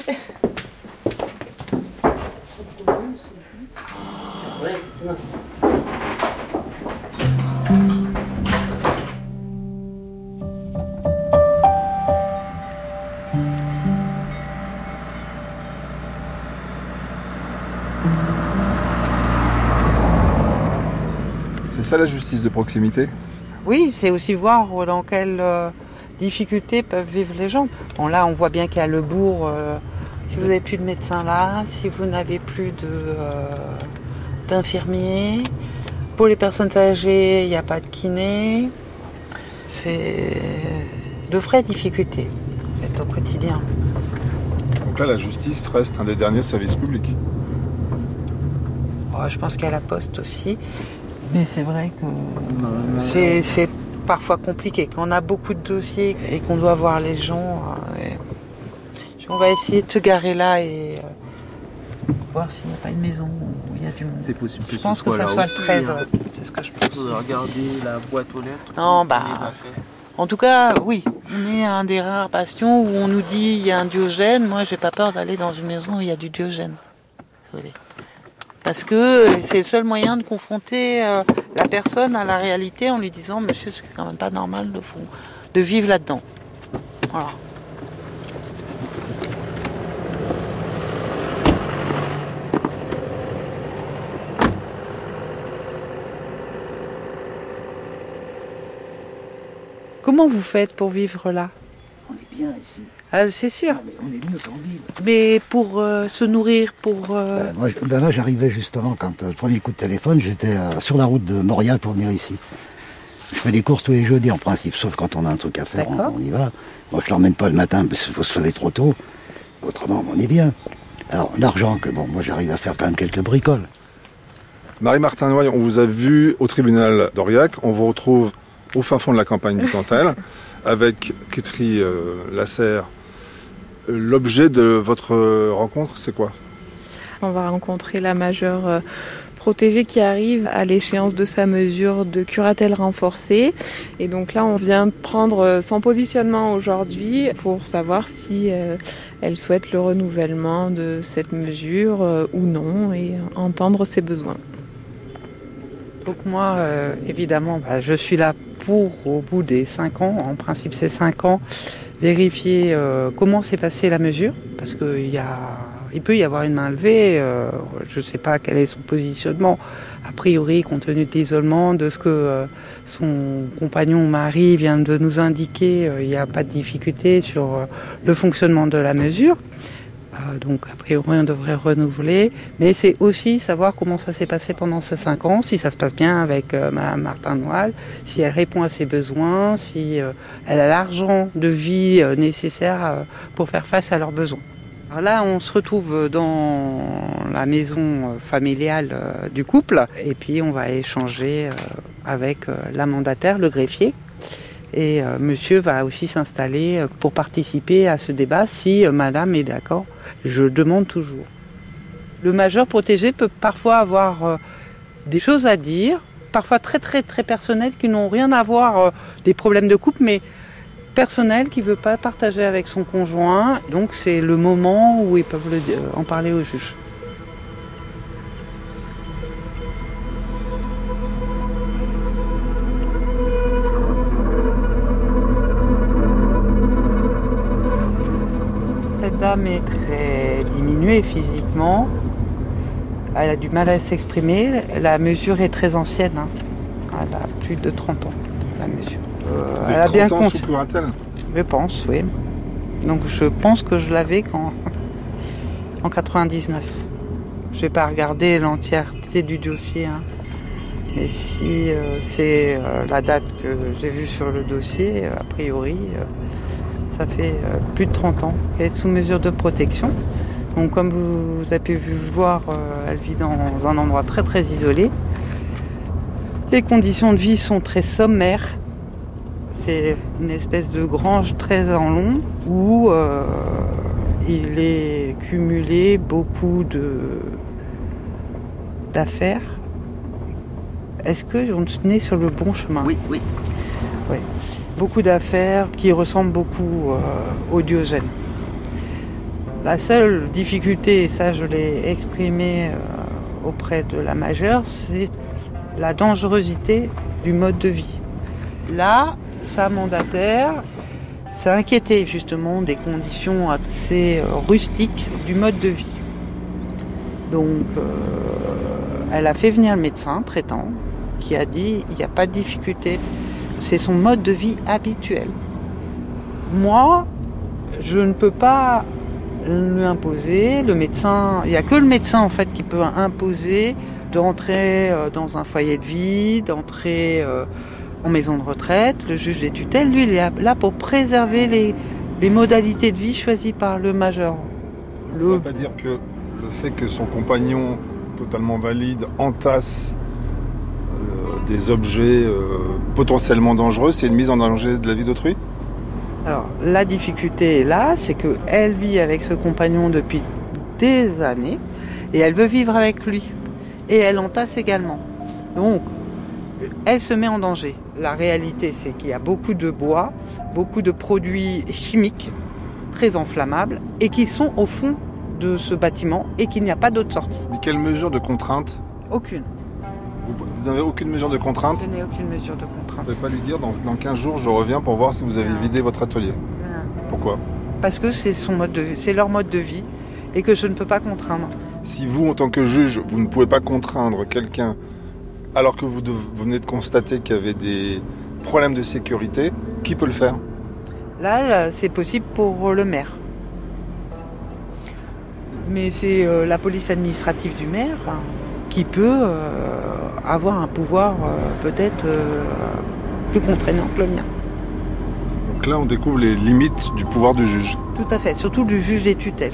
C'est ça la justice de proximité? Oui, c'est aussi voir dans quelles euh, difficultés peuvent vivre les gens. Bon, là, on voit bien qu'il y a le bourg. Euh, si vous n'avez plus de médecin là, si vous n'avez plus de, euh, d'infirmiers, pour les personnes âgées, il n'y a pas de kiné. C'est de vraies difficultés au quotidien. Donc là, la justice reste un des derniers services publics. Oh, je pense qu'il y a la poste aussi. Mais c'est vrai que c'est, c'est parfois compliqué. Quand on a beaucoup de dossiers et qu'on doit voir les gens, euh, on va essayer de se garer là et euh, voir s'il n'y a pas une maison où il y a du monde. C'est possible que je pense que ça soit le treize. Hein. C'est ce que je pense. Regardez la boîte aux lettres. Non, bah. En tout cas, oui. On est un des rares bastions où on nous dit il y a un Diogène. Moi, j'ai pas peur d'aller dans une maison où il y a du Diogène. Désolée. Parce que c'est le seul moyen de confronter euh, la personne à la réalité en lui disant « Monsieur, c'est quand même pas normal de, de vivre là-dedans. » Voilà. Comment vous faites pour vivre là? On est bien ici. Ah, c'est sûr. Non, mais on est mieux qu'en ville. Mais pour euh, se nourrir, pour... Euh... Ben, moi, ben là, j'arrivais justement, quand euh, le premier coup de téléphone, j'étais euh, sur la route de Montréal pour venir ici. Je fais des courses tous les jeudis en principe, sauf quand on a un truc à faire, on, on y va. Moi, je ne l'emmène pas le matin parce qu'il faut se lever trop tôt. Autrement, on est bien. Alors, l'argent, que bon, moi, j'arrive à faire quand même quelques bricoles. Marie-Martin Noailles, on vous a vu au tribunal d'Aurillac. On vous retrouve au fin fond de la campagne du Cantal avec Kétry euh, Lasserre. L'objet de votre rencontre, c'est quoi? On va rencontrer la majeure euh, protégée qui arrive à l'échéance de sa mesure de curatelle renforcée. Et donc là, on vient prendre son positionnement aujourd'hui pour savoir si euh, elle souhaite le renouvellement de cette mesure euh, ou non et entendre ses besoins. Donc moi, euh, évidemment, bah, je suis là pour, au bout des cinq ans, en principe c'est cinq ans, vérifier euh, comment s'est passée la mesure, parce qu'il y a, il peut y avoir une main levée, euh, je ne sais pas quel est son positionnement, a priori compte tenu de l'isolement, de ce que euh, son compagnon ou mari vient de nous indiquer, euh, il n'y a pas de difficulté sur euh, le fonctionnement de la mesure. Euh, donc a priori on devrait renouveler, mais c'est aussi savoir comment ça s'est passé pendant ces cinq ans, si ça se passe bien avec euh, Mme Martin Noailles, si elle répond à ses besoins, si euh, elle a l'argent de vie euh, nécessaire euh, pour faire face à leurs besoins. Alors là on se retrouve dans la maison familiale euh, du couple et puis on va échanger euh, avec euh, la mandataire, le greffier, Et euh, monsieur va aussi s'installer pour participer à ce débat si euh, madame est d'accord. Je demande toujours. Le majeur protégé peut parfois avoir euh, des choses à dire, parfois très très très personnelles qui n'ont rien à voir, euh, des problèmes de couple, mais personnels qu'il ne veut pas partager avec son conjoint. Donc c'est le moment où ils peuvent le, euh, en parler au juge. Cette dame est très diminuée physiquement. Elle a du mal à s'exprimer. La mesure est très ancienne. Hein. Elle a plus de trente ans, la mesure. Euh, elle a bien trente ans sous curatelle ? Je pense, oui. Donc je pense que je l'avais quand... en quatre-vingt-dix-neuf. Je vais pas regarder l'entièreté du dossier. Hein. Mais si euh, c'est euh, la date que j'ai vue sur le dossier, euh, a priori... Euh, ça fait euh, plus de trente ans qu'elle est sous mesure de protection. Donc comme vous, vous avez pu voir, euh, elle vit dans un endroit très très isolé. Les conditions de vie sont très sommaires. C'est une espèce de grange très en long où euh, il est cumulé beaucoup de, d'affaires. Est-ce qu'on est sur le bon chemin ? Oui, oui. Oui. Beaucoup d'affaires qui ressemblent beaucoup euh, au Diogène. La seule difficulté, et ça je l'ai exprimé euh, auprès de la majeure, c'est la dangerosité du mode de vie. Là, sa mandataire s'est inquiétée justement des conditions assez euh, rustiques du mode de vie. Donc, euh, elle a fait venir le médecin traitant qui a dit il n'y a pas de difficulté. C'est son mode de vie habituel. Moi, je ne peux pas lui imposer. Le médecin, il n'y a que le médecin en fait qui peut imposer d'entrer dans un foyer de vie, d'entrer en maison de retraite. Le juge des tutelles, lui, il est là pour préserver les, les modalités de vie choisies par le majeur. On ne peut pas dire que le fait que son compagnon, totalement valide, entasse des objets euh, potentiellement dangereux, c'est une mise en danger de la vie d'autrui ? Alors, la difficulté est là, c'est qu'elle vit avec ce compagnon depuis des années et elle veut vivre avec lui. Et elle entasse également. Donc, elle se met en danger. La réalité, c'est qu'il y a beaucoup de bois, beaucoup de produits chimiques très inflammables et qui sont au fond de ce bâtiment et qu'il n'y a pas d'autre sortie. Mais quelle mesure de contrainte ? Aucune. Vous n'avez aucune mesure de contrainte ? Je n'ai aucune mesure de contrainte. Vous ne pouvez pas lui dire, dans, dans quinze jours, je reviens pour voir si vous avez non. vidé votre atelier ? Non. Pourquoi ? Parce que c'est, son mode de vie, c'est leur mode de vie et que je ne peux pas contraindre. Si vous, en tant que juge, vous ne pouvez pas contraindre quelqu'un alors que vous, de, vous venez de constater qu'il y avait des problèmes de sécurité, qui peut le faire ? Là, là c'est possible pour le maire. Mais c'est euh, la police administrative du maire... Hein, qui peut euh, avoir un pouvoir euh, peut-être euh, plus contraignant que le mien. Donc là, on découvre les limites du pouvoir du juge. Tout à fait, surtout du juge des tutelles.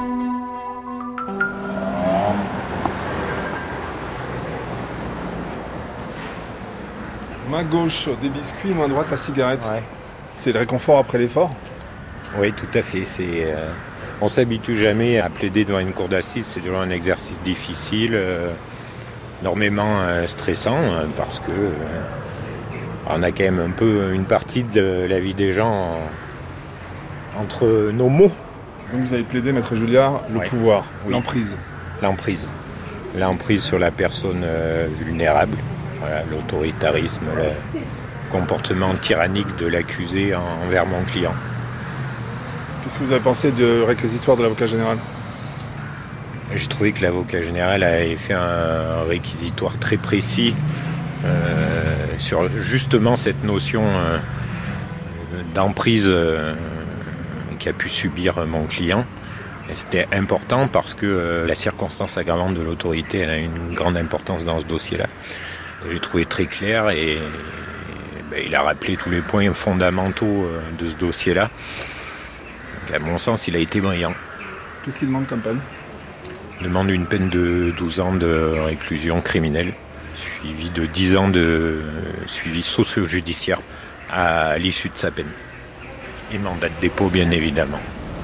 Main gauche des biscuits, main droite la cigarette. Ouais. C'est le réconfort après l'effort ? Oui, tout à fait. C'est, euh, on s'habitue jamais à plaider devant une cour d'assises. C'est toujours un exercice difficile, euh, énormément euh, stressant, euh, parce que euh, on a quand même un peu une partie de la vie des gens en, entre nos mots. Donc vous avez plaidé, Maître Julliard, le ouais. pouvoir, oui. l'emprise. L'emprise. L'emprise sur la personne euh, vulnérable. Voilà, l'autoritarisme, le comportement tyrannique de l'accusé envers mon client. Qu'est-ce que vous avez pensé du réquisitoire de l'avocat général ? J'ai trouvé que l'avocat général avait fait un réquisitoire très précis euh, sur justement cette notion euh, d'emprise euh, qu'a pu subir mon client. Et c'était important parce que euh, la circonstance aggravante de l'autorité, elle a une grande importance dans ce dossier-là. J'ai trouvé très clair et, et ben, il a rappelé tous les points fondamentaux de ce dossier-là. Donc, à mon sens, il a été brillant. Qu'est-ce qu'il demande comme peine ? Il demande une peine de douze ans de réclusion criminelle, suivi de dix ans de suivi socio-judiciaire à l'issue de sa peine. Et mandat de dépôt, bien évidemment.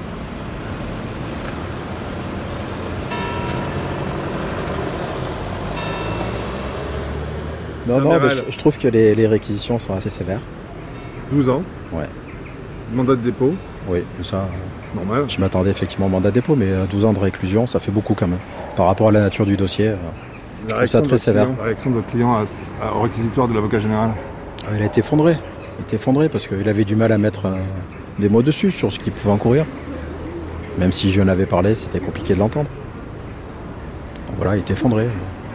Non, non, mais je, je trouve que les, les réquisitions sont assez sévères. douze ans. Ouais. Mandat de dépôt. Oui, ça. Normal. Je m'attendais effectivement au mandat de dépôt, mais douze ans de réclusion, ça fait beaucoup quand même. Par rapport à la nature du dossier, je trouve ça très sévère. Client, la réaction de votre client à, à, au réquisitoire de l'avocat général. Il a été effondré. Il a été effondré parce qu'il avait du mal à mettre euh, des mots dessus sur ce qu'il pouvait encourir. Même si je lui en avais parlé, c'était compliqué de l'entendre. Donc voilà, il était effondré.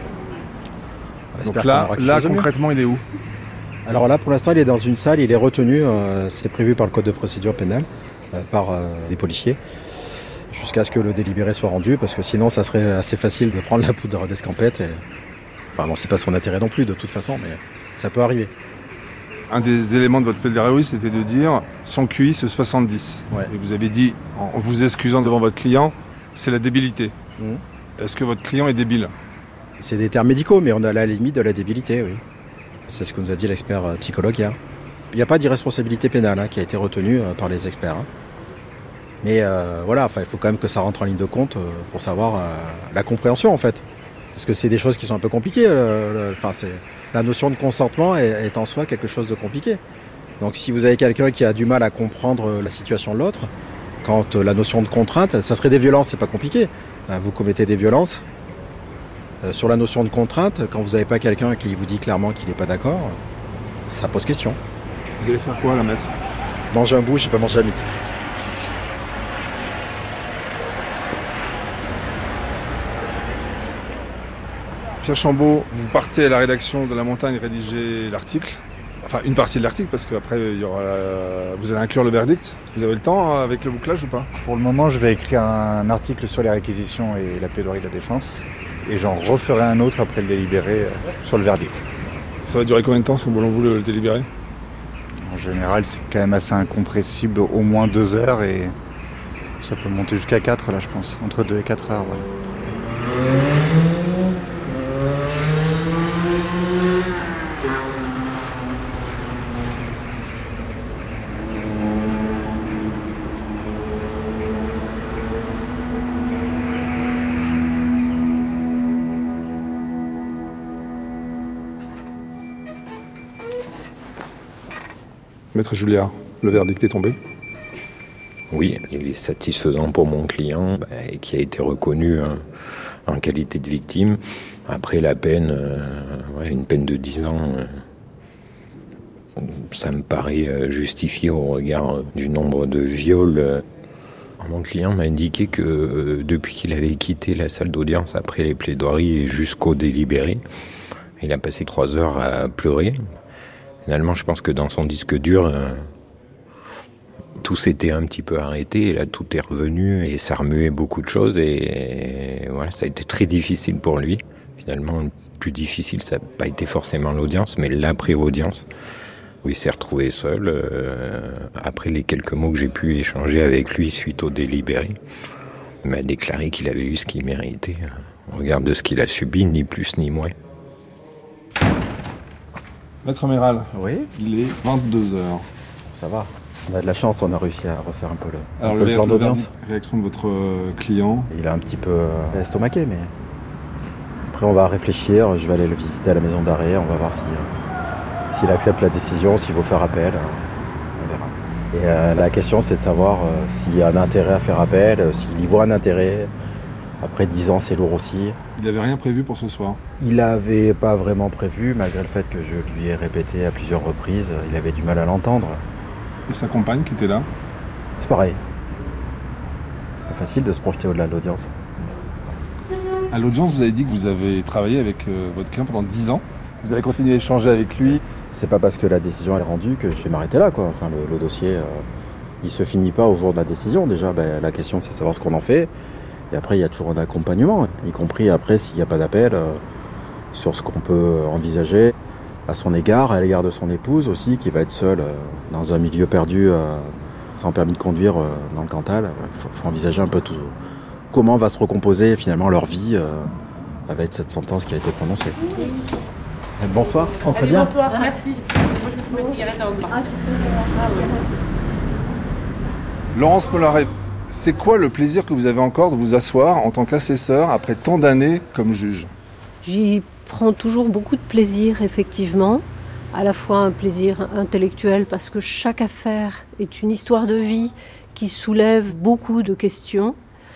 Donc là, là concrètement, il est où? Alors là, pour l'instant, il est dans une salle, il est retenu, euh, c'est prévu par le code de procédure pénale, euh, par euh, des policiers, jusqu'à ce que le délibéré soit rendu, parce que sinon, ça serait assez facile de prendre la poudre d'escampette. Et... Enfin, bon, c'est pas son intérêt non plus, de toute façon, mais ça peut arriver. Un des éléments de votre plaidoirie, c'était de dire son Q I, c'est soixante-dix. Ouais. Et vous avez dit, en vous excusant devant votre client, c'est la débilité. Mmh. Est-ce que votre client est débile? C'est des termes médicaux, mais on est à la limite de la débilité, oui. C'est ce que nous a dit l'expert psychologue hier. Il n'y a pas d'irresponsabilité pénale hein, qui a été retenue euh, par les experts. Hein. Mais euh, voilà, il faut quand même que ça rentre en ligne de compte euh, pour savoir euh, la compréhension en fait. Parce que c'est des choses qui sont un peu compliquées. Le, le, c'est, la notion de consentement est, est en soi quelque chose de compliqué. Donc si vous avez quelqu'un qui a du mal à comprendre la situation de l'autre, quand euh, la notion de contrainte, ça serait des violences, c'est pas compliqué. Euh, vous commettez des violences. Euh, sur la notion de contrainte, quand vous n'avez pas quelqu'un qui vous dit clairement qu'il n'est pas d'accord, ça pose question. Vous allez faire quoi, là, maître? Manger un bout, je n'ai pas mangé à midi. Pierre Chambaud, vous partez à la rédaction de La Montagne rédiger l'article. Enfin, une partie de l'article, parce qu'après, il y aura la... vous allez inclure le verdict. Vous avez le temps avec le bouclage ou pas? Pour le moment, je vais écrire un article sur les réquisitions et la plaidoirie de la défense. Et j'en referai un autre après le délibéré sur le verdict. Ça va durer combien de temps, selon vous, le délibéré? En général, c'est quand même assez incompressible, au moins deux heures, et ça peut monter jusqu'à quatre, là, je pense. Entre deux et quatre heures, ouais. Maître Julliard, le verdict est tombé? Oui, il est satisfaisant pour mon client bah, et qui a été reconnu hein, en qualité de victime. Après la peine, euh, ouais, une peine de dix ans, euh, ça me paraît euh, justifié au regard euh, du nombre de viols. Euh. Mon client m'a indiqué que euh, depuis qu'il avait quitté la salle d'audience après les plaidoiries jusqu'au délibéré, il a passé trois heures à pleurer. Finalement, je pense que dans son disque dur, euh, tout s'était un petit peu arrêté, et là tout est revenu, et ça remuait beaucoup de choses, et, et voilà, ça a été très difficile pour lui. Finalement, le plus difficile, ça n'a pas été forcément l'audience, mais l'après-audience, où il s'est retrouvé seul, euh, après les quelques mots que j'ai pu échanger avec lui suite au délibéré. Il m'a déclaré qu'il avait eu ce qu'il méritait, au regard de ce qu'il a subi, ni plus ni moins. Maître Méral, oui, il est vingt-deux heures. Ça va. On a de la chance, on a réussi à refaire un peu le, Alors, un peu le, le plan d'audience. La réaction de votre client? Il a un petit peu euh, estomaqué, mais après on va réfléchir. Je vais aller le visiter à la maison d'arrêt. On va voir si, euh, s'il accepte la décision, s'il veut faire appel. Euh, on verra. Et euh, la question, c'est de savoir euh, s'il y a un intérêt à faire appel, euh, s'il y voit un intérêt. Après dix ans, c'est lourd aussi. Il n'avait rien prévu pour ce soir? Il n'avait pas vraiment prévu, malgré le fait que je lui ai répété à plusieurs reprises. Il avait du mal à l'entendre. Et sa compagne qui était là? C'est pareil. C'est pas facile de se projeter au-delà de l'audience. À l'audience, vous avez dit que vous avez travaillé avec euh, votre client pendant dix ans. Vous avez continué à échanger avec lui. C'est pas parce que la décision est rendue que je vais m'arrêter là, quoi. Enfin, le, le dossier, euh, il se finit pas au jour de la décision. Déjà, ben, la question, c'est de savoir ce qu'on en fait. Et après, il y a toujours un accompagnement, y compris après s'il n'y a pas d'appel euh, sur ce qu'on peut envisager à son égard, à l'égard de son épouse aussi, qui va être seule euh, dans un milieu perdu, euh, sans permis de conduire euh, dans le Cantal. Il faut, faut envisager un peu tout, comment va se recomposer finalement leur vie euh, avec cette sentence qui a été prononcée. Bonsoir, Allez, bien. Bonsoir, merci. Moi, je fume une cigarette avant de partir. Ah, ouais. Laurence Mollaret, c'est quoi le plaisir que vous avez encore de vous asseoir en tant qu'assesseur après tant d'années comme juge? J'y prends toujours beaucoup de plaisir, effectivement. À la fois un plaisir intellectuel parce que chaque affaire est une histoire de vie qui soulève beaucoup de questions.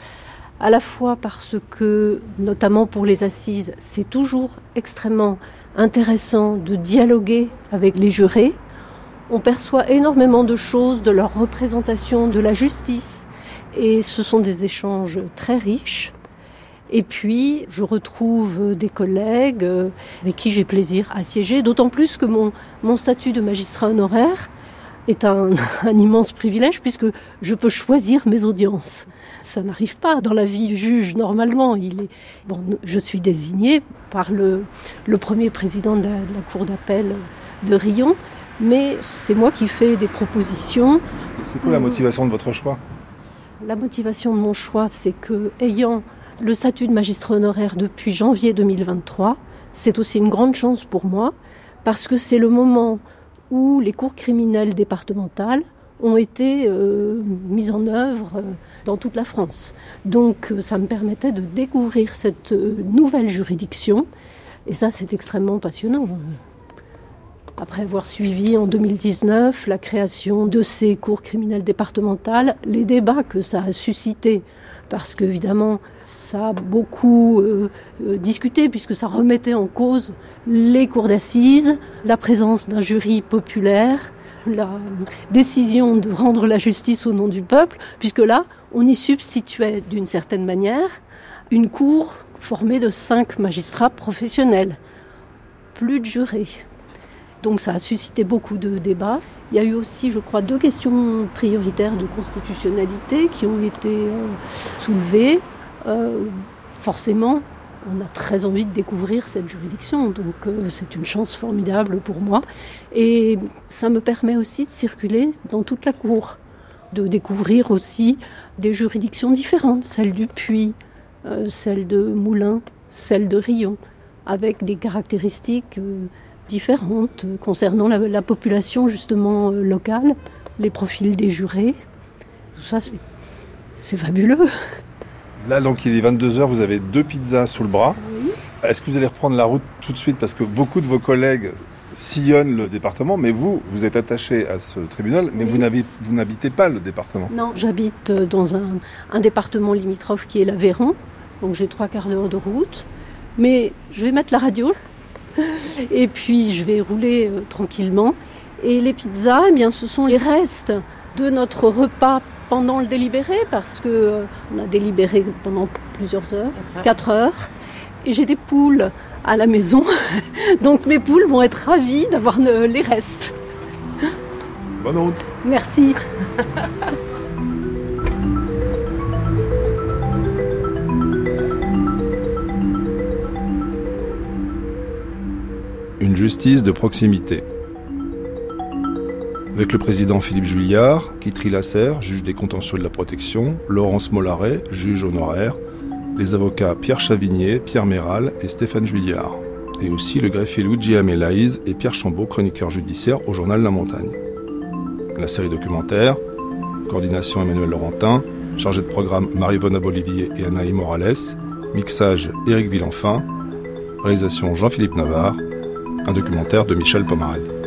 À la fois parce que, notamment pour les assises, c'est toujours extrêmement intéressant de dialoguer avec les jurés. On perçoit énormément de choses de leur représentation de la justice et ce sont des échanges très riches. Et puis, je retrouve des collègues avec qui j'ai plaisir à siéger, d'autant plus que mon, mon statut de magistrat honoraire est un, un immense privilège puisque je peux choisir mes audiences. Ça n'arrive pas dans la vie du juge normalement. Il est, bon, je suis désignée par le, le premier président de la, de la cour d'appel de Riom, mais c'est moi qui fais des propositions. C'est quoi la motivation de votre choix? La motivation de mon choix, c'est que, ayant le statut de magistrat honoraire depuis janvier deux mille vingt-trois, c'est aussi une grande chance pour moi, parce que c'est le moment où les cours criminelles départementales ont été euh, mises en œuvre euh, dans toute la France. Donc euh, ça me permettait de découvrir cette euh, nouvelle juridiction, et ça c'est extrêmement passionnant. Après avoir suivi en deux mille dix-neuf la création de ces cours criminelles départementales, les débats que ça a suscité, parce qu'évidemment, ça a beaucoup euh, euh, discuté, puisque ça remettait en cause les cours d'assises, la présence d'un jury populaire, la décision de rendre la justice au nom du peuple, puisque là, on y substituait d'une certaine manière une cour formée de cinq magistrats professionnels, plus de jurés. Donc ça a suscité beaucoup de débats. Il y a eu aussi, je crois, deux questions prioritaires de constitutionnalité qui ont été euh, soulevées. Euh, forcément, on a très envie de découvrir cette juridiction, donc euh, c'est une chance formidable pour moi. Et ça me permet aussi de circuler dans toute la cour, de découvrir aussi des juridictions différentes, celle du Puy, euh, celle de Moulins, celle de Riom, avec des caractéristiques euh, différentes concernant la, la population justement euh, locale, les profils des jurés. Tout ça, c'est, c'est fabuleux. Là, donc, il est vingt-deux heures, vous avez deux pizzas sous le bras. Oui. Est-ce que vous allez reprendre la route tout de suite? Parce que beaucoup de vos collègues sillonnent le département, mais vous, vous êtes attaché à ce tribunal, mais oui. vous, n'avez, vous n'habitez pas le département. Non, j'habite dans un, un département limitrophe qui est l'Aveyron, donc j'ai trois quarts d'heure de route. Mais je vais mettre la radio, et puis je vais rouler euh, tranquillement. Et les pizzas, eh bien, ce sont les restes de notre repas pendant le délibéré, parce qu'on euh, a délibéré pendant plusieurs heures, quatre heures, et j'ai des poules à la maison, donc mes poules vont être ravies d'avoir le, les restes. Bonne route. Merci. Une justice de proximité. Avec le président Philippe Juillard, Guitry Lasserre, juge des contentieux de la protection, Laurence Mollaret, juge honoraire, les avocats Pierre Chavigné, Pierre Méral et Stéphane Juillard, et aussi le greffier Luigi Amelaïz et Pierre Chambaud, chroniqueur judiciaire au journal La Montagne. La série documentaire, coordination Emmanuel Laurentin, chargé de programme Marie-Vonne Bolivier et Anaï Morales, mixage Éric Villenfin, réalisation Jean-Philippe Navarre, un documentaire de Michel Pomarède.